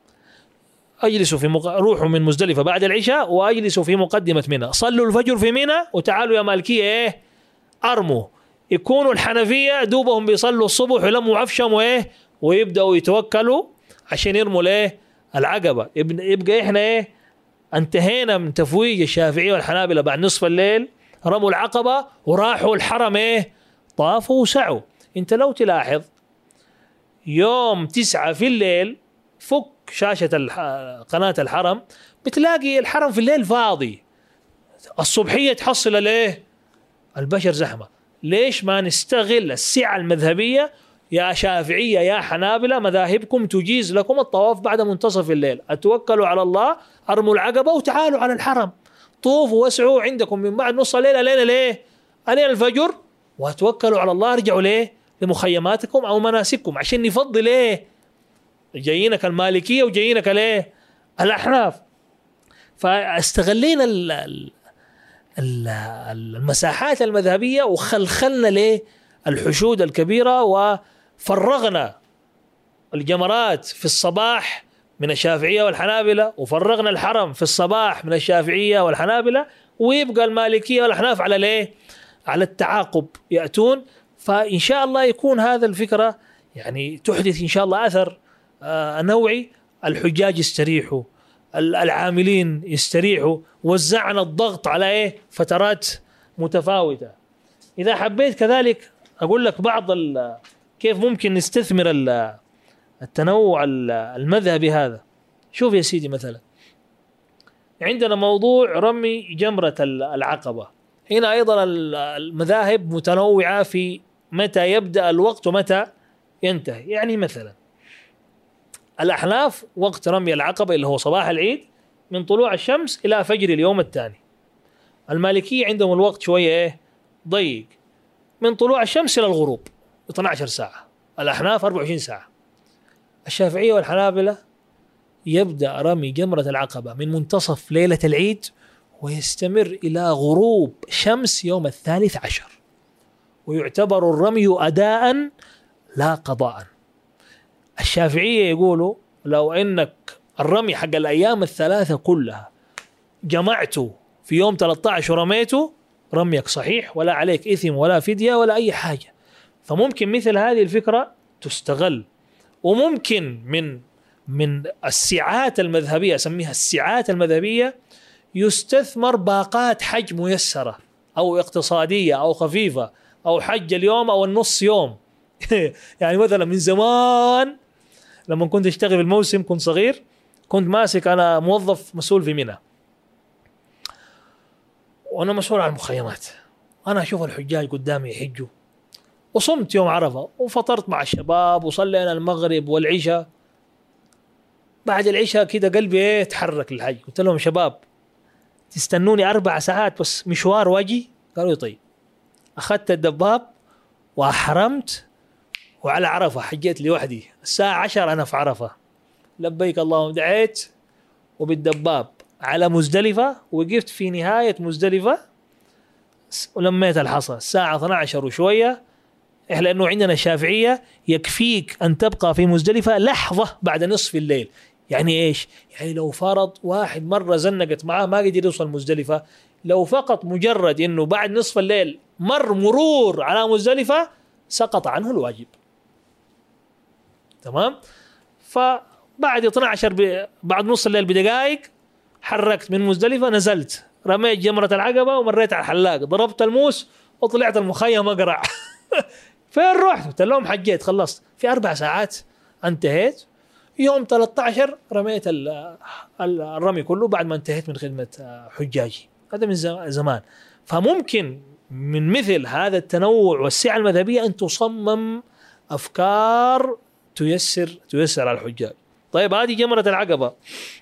أجلسوا روحوا من مزدلفة بعد العشاء وأجلسوا في مقدمة منى، صلوا الفجر في منى وتعالوا يا مالكية أرموا. يكونوا الحنفية دوبهم بيصلوا الصبح ولموا عفشهم ويبدأوا يتوكلوا عشان يرموا العقبة يبقى إحنا إيه انتهينا من تفويج الشافعية والحنابلة بعد نصف الليل، رموا العقبة وراحوا الحرم إيه طافوا وسعوا. أنت لو تلاحظ يوم 9 في الليل فك شاشة قناة الحرم بتلاقي الحرم في الليل فاضي، الصبحية تحصل ليه البشر زحمة. ليش ما نستغل السعة المذهبية يا شافعية يا حنابلة؟ مذاهبكم تجيز لكم الطواف بعد منتصف الليل، اتوكلوا على الله، ارموا العقبة وتعالوا على الحرم، طوفوا واسعوا عندكم من بعد نص الليل لين ليه لين الفجر، واتوكلوا على الله، ارجعوا ليه لمخيماتكم او مناسككم، عشان نفضل ايه جايينك المالكية وجايينك ليه الأحناف. فاستغلينا المساحات المذهبية وخلخلنا ليه الحشود الكبيرة، وفرغنا الجمرات في الصباح من الشافعية والحنابلة، وفرغنا الحرم في الصباح من الشافعية والحنابلة، ويبقى المالكية والأحناف على ليه على التعاقب يأتون. فإن شاء الله يكون هذا الفكرة يعني تحدث إن شاء الله أثر نوعي، الحجاج يستريحوا، العاملين يستريحوا، وزعنا الضغط على ايه فترات متفاوتة. إذا حبيت كذلك أقول لك بعض كيف ممكن نستثمر التنوع المذهبي هذا. شوف يا سيدي، مثلا عندنا موضوع رمي جمرة العقبة، هنا أيضا المذاهب متنوعة في متى يبدأ الوقت ومتى ينتهي. يعني مثلا الأحناف وقت رمي العقبة اللي هو صباح العيد من طلوع الشمس إلى فجر اليوم الثاني. المالكية عندهم الوقت شوية إيه ضيق، من طلوع الشمس إلى الغروب 12 ساعة، الأحناف 24 ساعة. الشافعية والحنابلة يبدأ رمي جمرة العقبة من منتصف ليلة العيد ويستمر إلى غروب شمس يوم 13، ويعتبر الرمي أداء لا قضاء. الشافعية يقولوا لو إنك الرمي حق الأيام الثلاثة كلها جمعته في يوم 13 ورميته، رميك صحيح ولا عليك إثم ولا فدية ولا أي حاجة. فممكن مثل هذه الفكرة تستغل، وممكن من السعات المذهبية، أسميها السعات المذهبية، يستثمر باقات حج ميسرة أو اقتصادية أو خفيفة، أو حج اليوم أو النص يوم. يعني مثلا من زمان لما كنت اشتغل في الموسم، كنت صغير، كنت ماسك أنا موظف مسؤول في منى، وأنا مسؤول عن المخيمات. أنا أشوف الحجاج قدامي يحجوا، وصمت يوم عرفة وفطرت مع الشباب وصلينا المغرب والعشاء. بعد العشاء كده قلبي تحرك للحج، قلت لهم شباب تستنوني 4 ساعات بس مشوار واجي؟ قالوا طيب. أخذت الدباب وأحرمت، وعلى عرفة حجيت لوحدي الساعة 10 أنا في عرفة، لبيك اللهم دعيت، وبالدباب على مزدلفة، وقفت في نهاية مزدلفة ولميت الحصى الساعة 12 وشوية. لأنه عندنا الشافعية يكفيك أن تبقى في مزدلفة لحظة بعد نصف الليل. يعني إيش؟ يعني لو فرض واحد مرة زنقت معاه ما قدر يوصل مزدلفة، لو فقط مجرد إنه بعد نصف الليل مرور على مزدلفة سقط عنه الواجب. تمام؟ فبعد 12 بعد نص الليل بدقائق حركت من مزدلفة، نزلت رميت جمرة العقبة ومريت على الحلاق، ضربت الموس وطلعت المخيم أقرع. فين رحت؟ قلت لهم حجيت، خلصت في 4 ساعات انتهيت. يوم 13 رميت الرمي كله بعد ما انتهيت من خدمة حجاجي. هذا من زمان. فممكن من مثل هذا التنوع والسعة المذهبية أن تصمم أفكار تيسر على الحجاج. طيب هذه جمرة العقبة.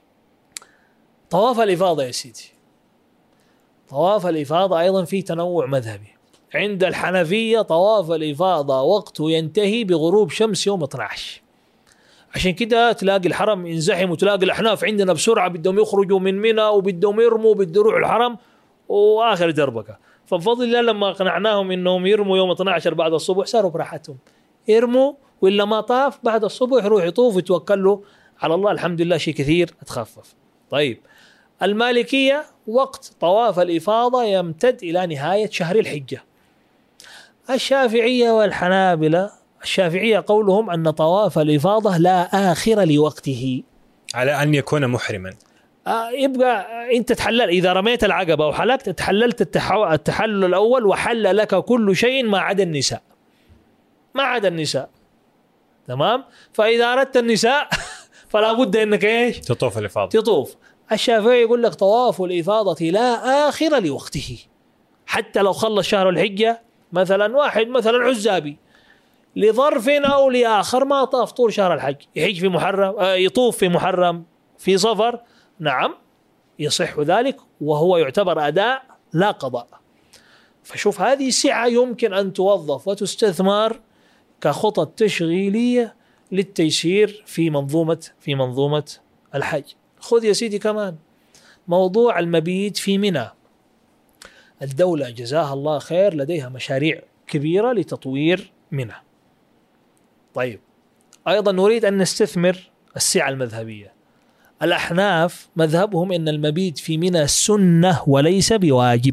طواف الإفاضة يا سيدي، طواف الإفاضة أيضا في تنوع مذهبي. عند الحنفية طواف الإفاضة وقته ينتهي بغروب شمس يوم 12، عشان كده تلاقي الحرم ينزحم، وتلاقي الأحناف عندنا بسرعة بدهم يخرجوا من منى وبدهم يرموا وبدهم يروحوا الحرم وآخر دربكة. فبفضل الله لما قنعناهم إنهم يرموا يوم 12 بعد الصبح صاروا براحتهم يرموا، وإلا ما طاف بعد الصبح يروح يطوف ويتوكلوا على الله. الحمد لله شيء كثير اتخفف. طيب المالكية وقت طواف الإفاضة يمتد إلى نهاية شهر الحجة. الشافعية والحنابلة، الشافعية قولهم أن طواف الإفاضة لا آخر لوقته، على أن يكون محرما. يبقى أنت تحلل، إذا رميت العقبة وحلقت تحللت التحلل الأول، وحل لك كل شيء ما عدا النساء، ما عدا النساء. تمام. فإذا أردت النساء فلا بد أنك إيش؟ تطوف الإفاضة. تطوف. الشافعي يقول لك طواف الإفاضة لا آخر لوقته، حتى لو خلص شهر الحجة مثلا، واحد مثلا عزابي لظرف أو لآخر ما طاف طول شهر الحج، يحج في محرم، يطوف في محرم، في صفر، نعم يصح ذلك، وهو يعتبر أداء لا قضاء. فشوف هذه السعة يمكن أن توظف وتستثمر كخطط تشغيلية للتيسير في منظومة الحج. خذ يا سيدي كمان موضوع المبيت في منى. الدولة جزاها الله خير لديها مشاريع كبيرة لتطوير منى. طيب أيضا نريد أن نستثمر السعة المذهبية. الأحناف مذهبهم أن المبيت في منى سنة وليس بواجب.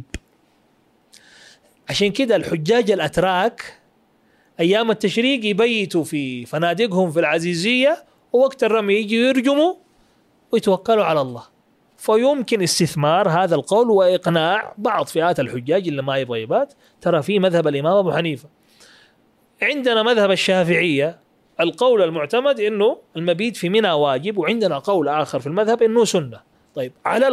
عشان كده الحجاج الأتراك أيام التشريق يبيتوا في فنادقهم في العزيزية، ووقت الرمي يجي يرجموا ويتوكلوا على الله. فيمكن استثمار هذا القول وإقناع بعض فئات الحجاج اللي ما يبغى يبات. ترى في مذهب الإمام أبو حنيفة، عندنا مذهب الشافعية القول المعتمد إنه المبيت في منى واجب، وعندنا قول آخر في المذهب إنه سنة. طيب على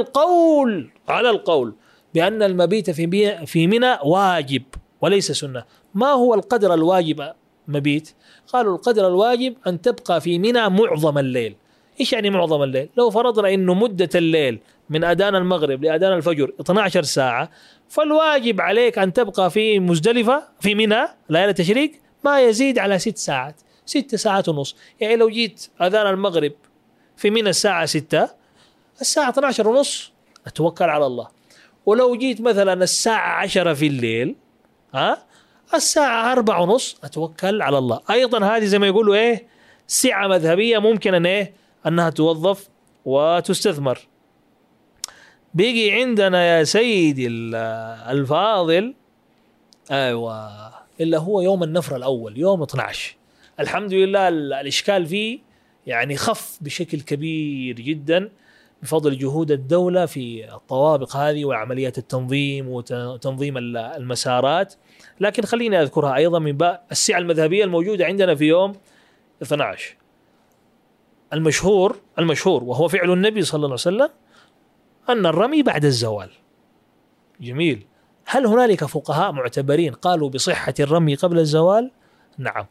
القول بأن المبيت في منى واجب وليس سنة، ما هو القدر الواجب مبيت؟ قالوا القدر الواجب أن تبقى في منى معظم الليل. إيش يعني معظم الليل؟ لو فرضنا إنه مدة الليل من أذان المغرب لأذان الفجر 12 ساعة، فالواجب عليك أن تبقى في مزدلفة في منى ليلة التشريق ما يزيد على 6 ساعات، 6 ساعات ونص. يعني لو جيت أذان المغرب في منى الساعة 6، الساعة 12 ونص أتوكل على الله. ولو جيت مثلا الساعة 10 في الليل، الساعة 4 ونص أتوكل على الله. أيضا هذه زي ما يقولوا إيه، سعة مذهبية ممكن أن إيه أنها توظف وتستثمر. بيجي عندنا يا سيدي الفاضل، أيوة، إلا هو يوم النفر الأول يوم 12. الحمد لله الإشكال فيه يعني خف بشكل كبير جدا بفضل جهود الدولة في الطوابق هذه وعمليات التنظيم وتنظيم المسارات. لكن خليني أذكرها أيضا من باب السعة المذهبية الموجودة عندنا في يوم 12. المشهور وهو فعل النبي صلى الله عليه وسلم أن الرمي بعد الزوال. جميل. هل هنالك فقهاء معتبرين قالوا بصحة الرمي قبل الزوال؟ نعم.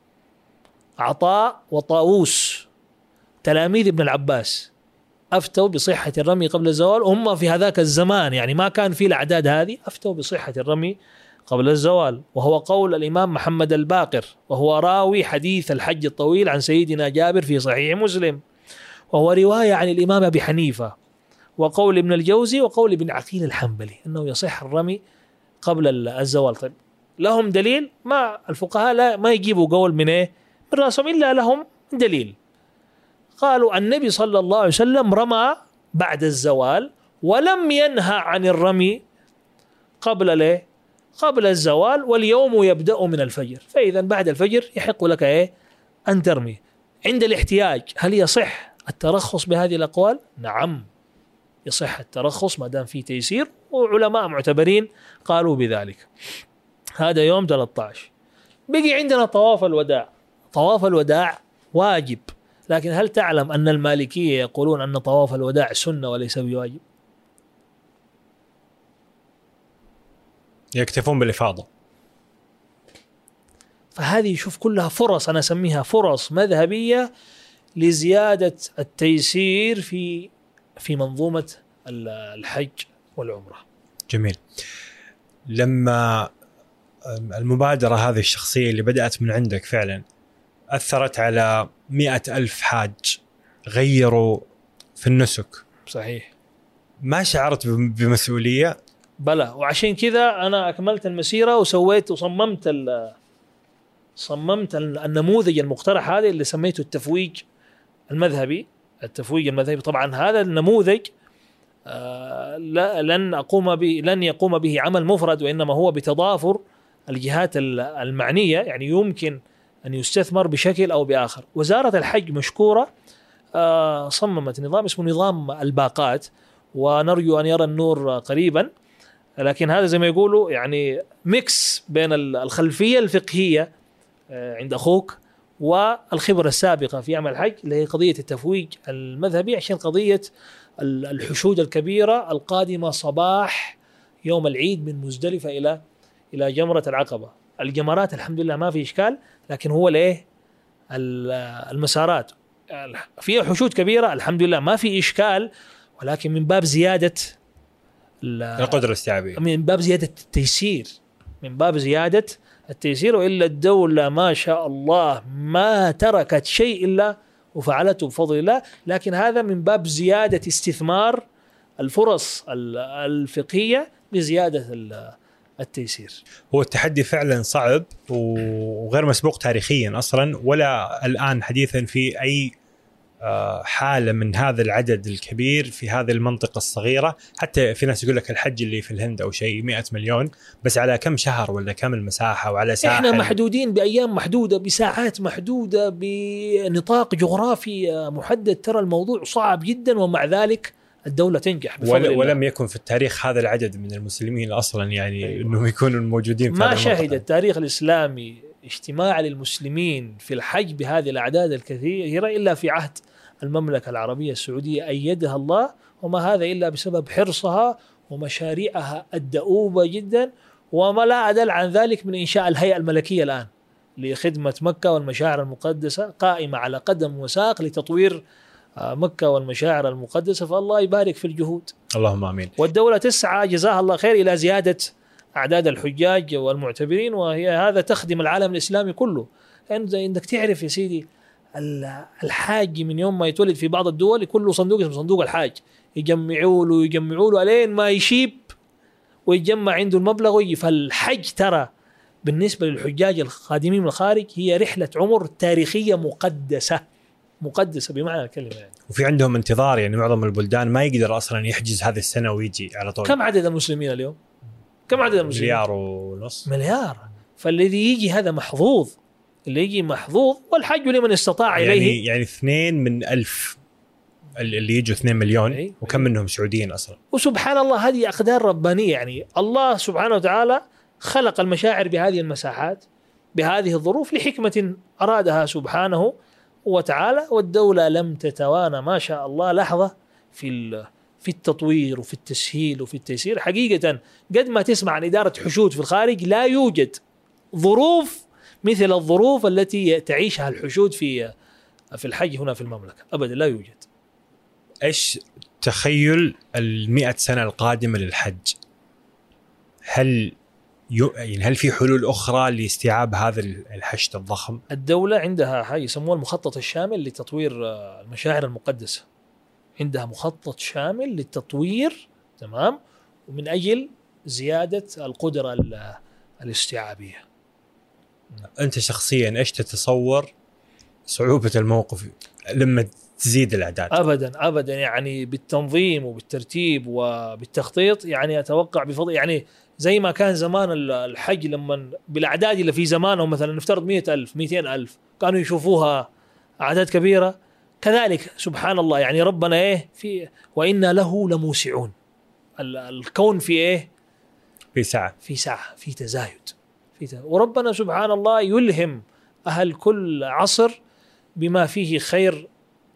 عطاء وطاووس تلاميذ ابن العباس أفتوا بصحة الرمي قبل الزوال، هم في هذاك الزمان يعني ما كان في الأعداد هذه، أفتوا بصحة الرمي قبل الزوال. وهو قول الإمام محمد الباقر، وهو راوي حديث الحج الطويل عن سيدنا جابر في صحيح مسلم، وهو رواية عن الإمام أبي حنيفة، وقول ابن الجوزي وقول ابن عقيل الحنبلي أنه يصح الرمي قبل الزوال. طيب لهم دليل؟ ما الفقهاء ما يجيبوا قول من إيه من رأسهم إلا لهم دليل. قالوا النبي صلى الله عليه وسلم رمى بعد الزوال ولم ينهى عن الرمي قبل الزوال، واليوم يبدأ من الفجر، فإذا بعد الفجر يحق لك إيه أن ترمي. عند الاحتياج هل يصح الترخص بهذه الأقوال؟ نعم يصح الترخص ما دام في تيسير، وعلماء معتبرين قالوا بذلك. هذا يوم 13. بقي عندنا طواف الوداع. طواف الوداع واجب، لكن هل تعلم أن المالكية يقولون أن طواف الوداع سنة وليس بواجب؟ يكتفون بالإفاضة. فهذه شوف كلها فرص، أنا أسميها فرص مذهبية لزيادة التيسير في منظومة الحج والعمرة. جميل. لما المبادرة هذه الشخصية اللي بدأت من عندك فعلا أثرت على 100,000 حاج غيروا في النسك، صحيح، ما شعرت بمسؤولية؟ بلى، وعشان كذا أنا أكملت المسيرة وسويت وصممت النموذج المقترح هذا اللي سميته التفويج المذهبي. طبعا هذا النموذج لن يقوم به عمل مفرد، وإنما هو بتضافر الجهات المعنية، يعني يمكن أن يستثمر بشكل أو بآخر. وزارة الحج مشكورة صممت نظام اسمه نظام الباقات، ونرجو أن يرى النور قريبا. لكن هذا زي ما يقولوا يعني ميكس بين الخلفية الفقهية عند أخوك والخبرة السابقة في عمل الحج، اللي هي قضية التفويج المذهبي عشان قضية الحشود الكبيرة القادمة صباح يوم العيد من مزدلفة إلى جمرة العقبة. الجمرات الحمد لله ما في إشكال، لكن هو الإيه المسارات فيها حشود كبيرة الحمد لله ما في إشكال، ولكن من باب زيادة القدرة الاستيعابية، من باب زيادة التيسير، وإلا الدولة ما شاء الله ما تركت شيء إلا وفعلته بفضل الله. لكن هذا من باب زيادة استثمار الفرص الفقهية بزيادة التيسير. هو التحدي فعلا صعب وغير مسبوق تاريخيا أصلا، ولا الآن حديثا في أي حالة من هذا العدد الكبير في هذه المنطقة الصغيرة. حتى في ناس يقول لك الحج اللي في الهند أو شيء 100 مليون، بس على كم شهر ولا كم المساحة وعلى ساحل. إحنا محدودين بأيام محدودة، بساعات محدودة، بنطاق جغرافي محدد. ترى الموضوع صعب جدا، ومع ذلك الدولة تنجح بفضل الله. ولم يكن في التاريخ هذا العدد من المسلمين أصلا يعني أيوة. أنهم يكونوا موجودين في ما شهد التاريخ الإسلامي اجتماع للمسلمين في الحج بهذه الأعداد الكثيرة إلا في عهد المملكة العربية السعودية أيدها الله، وما هذا إلا بسبب حرصها ومشاريعها الدؤوبة جدا. وما لا أدل عن ذلك من إنشاء الهيئة الملكية الآن لخدمة مكة والمشاعر المقدسة، قائمة على قدم وساق لتطوير مكة والمشاعر المقدسة. فالله يبارك في الجهود، اللهم آمين. والدولة تسعى جزاها الله خير إلى زيادة أعداد الحجاج والمعتبرين، وهي هذا تخدم العالم الإسلامي كله. عندك تعرف يا سيدي الحاج من يوم ما يتولد في بعض الدول يكون له صندوق اسمه صندوق الحاج، يجمعوا له ألين ما يشيب ويجمع عنده المبلغ ويجي. فالحج ترى بالنسبة للحجاج القادمين من الخارج هي رحلة عمر تاريخية مقدسة بمعنى الكلمة يعني. وفي عندهم انتظار، يعني معظم البلدان ما يقدر أصلا يحجز هذه السنة ويجي على طول. كم عدد المسلمين اليوم؟ كم عدد المسلمين؟ 1.5 مليار. فالذي يجي هذا محظوظ، اللي يجي محظوظ. والحج لمن استطاع إليه يعني 2 من 1000 اللي يجوا 2 مليون. وكم منهم سعوديين أصلا. وسبحان الله هذه أقدار ربانية، يعني الله سبحانه وتعالى خلق المشاعر بهذه المساحات بهذه الظروف لحكمة أرادها سبحانه وتعالى. والدولة لم تتوانى ما شاء الله لحظة في التطوير وفي التسهيل وفي التيسير. حقيقة قد ما تسمع عن إدارة حشود في الخارج لا يوجد ظروف مثل الظروف التي تعيشها الحشود في الحج هنا في المملكة، أبدا لا يوجد. إيش تخيل 100 سنة القادمة للحج؟ هل في حلول أخرى لاستيعاب هذا الحشد الضخم؟ الدولة عندها حاجة يسموها المخطط الشامل لتطوير المشاعر المقدسة. عندها مخطط شامل للتطوير، تمام، ومن أجل زيادة القدرة الاستيعابية. أنت شخصيا إيش تتصور صعوبة الموقف لما تزيد الأعداد؟ أبدا يعني بالتنظيم وبالترتيب وبالتخطيط. يعني أتوقع بفضل يعني زي ما كان زمان الحج لما بالأعداد اللي في زمانه مثلا نفترض 100,000 200,000 كانوا يشوفوها أعداد كبيرة، كذلك سبحان الله يعني ربنا في وإنا له لموسعون. الكون في في سعة في تزايد وربنا سبحان الله يلهم أهل كل عصر بما فيه خير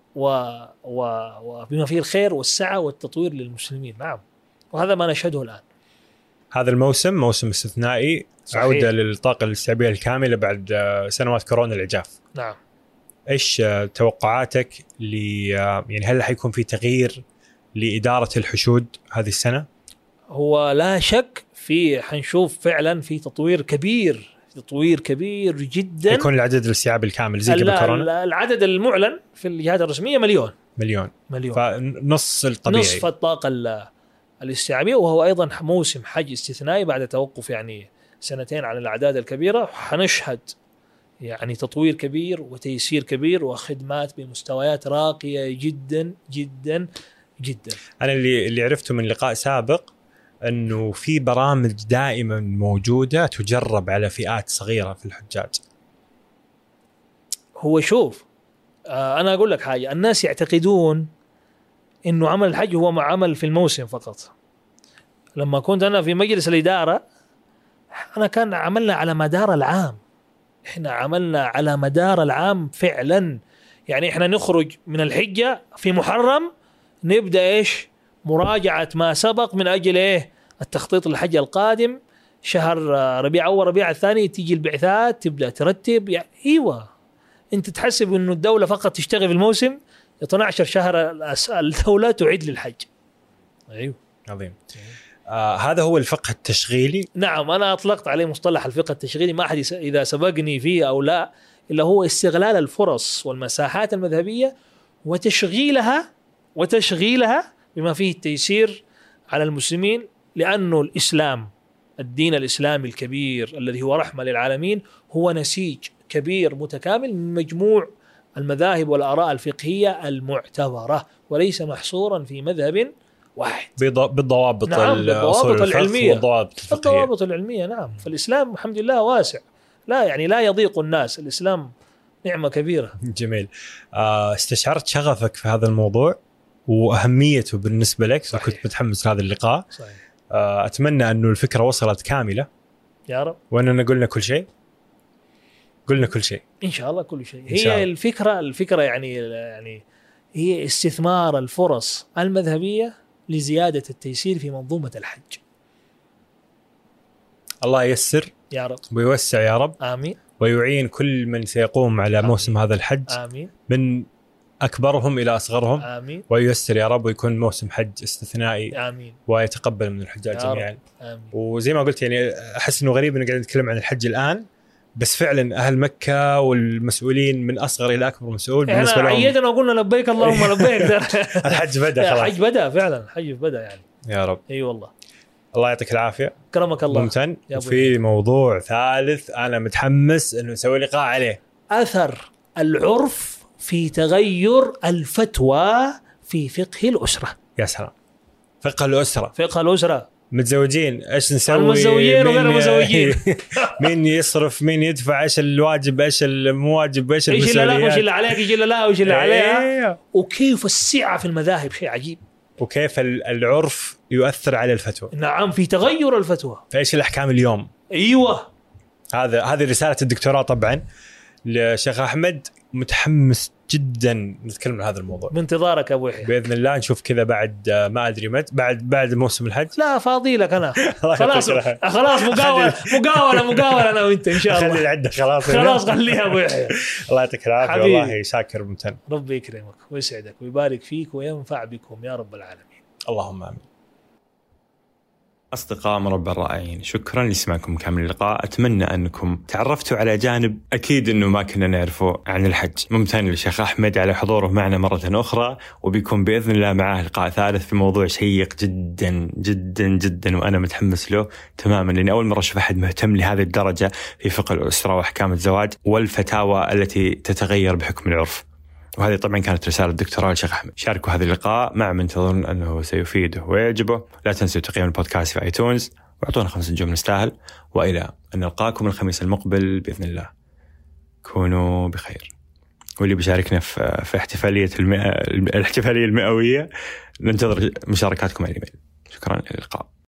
وبما فيه الخير والسعة والتطوير للمسلمين. نعم، وهذا ما نشهده الآن. هذا الموسم موسم استثنائي، صحيح. عودة للطاقة الاستيعابية الكاملة بعد سنوات كورونا العجاف. نعم. إيش توقعاتك يعني هل حيكون في تغيير لإدارة الحشود هذه السنة؟ هو لا شك حنشوف فعلا في تطوير كبير جدا. يكون العدد الاستيعابي الكامل زي قبل كورونا؟ العدد المعلن في الجهات الرسمية مليون. فنص الطبيعي، نصف الطاقة الاستيعابية. وهو أيضا موسم حج استثنائي بعد توقف يعني 2 عن الأعداد الكبيرة. حنشهد يعني تطوير كبير وتيسير كبير وخدمات بمستويات راقية جدا جدا جدا. أنا اللي عرفته من لقاء سابق أنه في برامج دائما موجودة تجرب على فئات صغيرة في الحجاج. هو شوف أنا أقول لك حاجة، الناس يعتقدون إنه عمل الحج هو عمل في الموسم فقط. لما كنت أنا في مجلس الإدارة أنا كان عملنا على مدار العام، إحنا عملنا على مدار العام فعلا. يعني إحنا نخرج من الحجة في محرم نبدأ إيش مراجعة ما سبق من أجل إيه التخطيط للحج القادم. شهر ربيع أول ربيع الثاني تيجي البعثات تبدأ ترتب. يعني أيوة أنت تحسب إنه الدولة فقط تشتغل في الموسم، 12 شهر الدولة تعد للحج. أيوة عظيم. هذا هو الفقه التشغيلي. نعم أنا أطلقت عليه مصطلح الفقه التشغيلي، ما أحد إذا سبقني فيه أو لا، إلا هو استغلال الفرص والمساحات المذهبية وتشغيلها بما فيه التيسير على المسلمين. لأنه الإسلام الدين الإسلامي الكبير الذي هو رحمة للعالمين هو نسيج كبير متكامل من مجموع المذاهب والآراء الفقهية المعتبرة، وليس محصورا في مذهب واحد بالضوابط. نعم بالضوابط العلمية والضوابط العلمية. نعم فالإسلام الحمد لله واسع، لا يعني لا يضيق الناس، الإسلام نعمة كبيرة. جميل. استشعرت شغفك في هذا الموضوع وأهميته بالنسبة لك، وكنت متحمس لهذا اللقاء. صحيح. أتمنى أنه الفكرة وصلت كاملة يا رب، وأننا قلنا كل شيء إن شاء الله كل شيء. هي الفكرة يعني هي استثمار الفرص المذهبية لزيادة التيسير في منظومة الحج. الله ييسر يا رب ويوسع يا رب. آمين. ويعين كل من سيقوم على موسم هذا الحج. آمين. من أكبرهم إلى أصغرهم. آمين. وييسر يا رب ويكون موسم حج استثنائي. آمين. ويتقبل من الحجاج جميعا. آمين. وزي ما قلت يعني أحس إنه غريب إنه قاعد نتكلم عن الحج الآن، بس فعلا أهل مكة والمسؤولين من أصغر إلى أكبر مسؤول بالنسبة لهم عيدنا وقلنا لبيك اللهم لبيك. الحج بدأ خلاص. الحج بدأ فعلا، الحج بدأ يعني. يا رب. أي والله. الله يعطيك العافية. كرمك الله. ممتن. وفي موضوع ثالث أنا متحمس إنه نسوي لقاء عليه، أثر العرف في تغير الفتوى في فقه الأسرة. يا سلام. فقه الأسرة متزوجين ايش نسوي، المتزوجين وغير المتزوجين، مين يصرف، مين يدفع، ايش الواجب، ايش المواجب، ايش المسؤوليات، ايش اللي عليك، ايش اللي لا، وايش اللي عليها. وكيف السعة في المذاهب شيء عجيب، وكيف العرف يؤثر على الفتوى. نعم في تغير الفتوى. فايش الاحكام اليوم. ايوه هذه رسالة الدكتوراه طبعا لشيخ أحمد. متحمس جدا نتكلم عن هذا الموضوع. بانتظارك ابو يحيى باذن الله. نشوف كذا بعد ما ادري متى، بعد موسم الحج. لا فاضي لك انا. خلاص مقاولة انا وانت ان شاء الله. خلي العده خلاص خليها ابو يحيى. الله يعطيك العافيه والله شاكر ممتن. ربي يكرمك ويسعدك ويبارك فيك وينفع بكم يا رب العالمين. اللهم امين. أصدقاء مربع الرائعين، شكرا لسماعكم كامل اللقاء. أتمنى أنكم تعرفتوا على جانب أكيد أنه ما كنا نعرفه عن الحج. ممتن للشيخ أحمد على حضوره معنا مرة أخرى، وبيكون بإذن الله معاه لقاء ثالث في موضوع شيق جدا جدا جدا، وأنا متحمس له تماما، لأني أول مرة أشوف أحد مهتم لهذه الدرجة في فقه الأسرة وأحكام الزواج والفتاوى التي تتغير بحكم العرف. وهذه طبعا كانت رسالة الدكتوراه للشيخ أحمد. شاركوا هذا اللقاء مع من تظن أنه سيفيده ويعجبه. لا تنسوا تقييم البودكاست في آيتونز واعطونا 5 نجوم نستاهل. وإلى أن نلقاكم الخميس المقبل بإذن الله. كونوا بخير. واللي بيشاركنا في الاحتفالية المئوية ننتظر مشاركاتكم على الإيميل. شكرا، إلى اللقاء.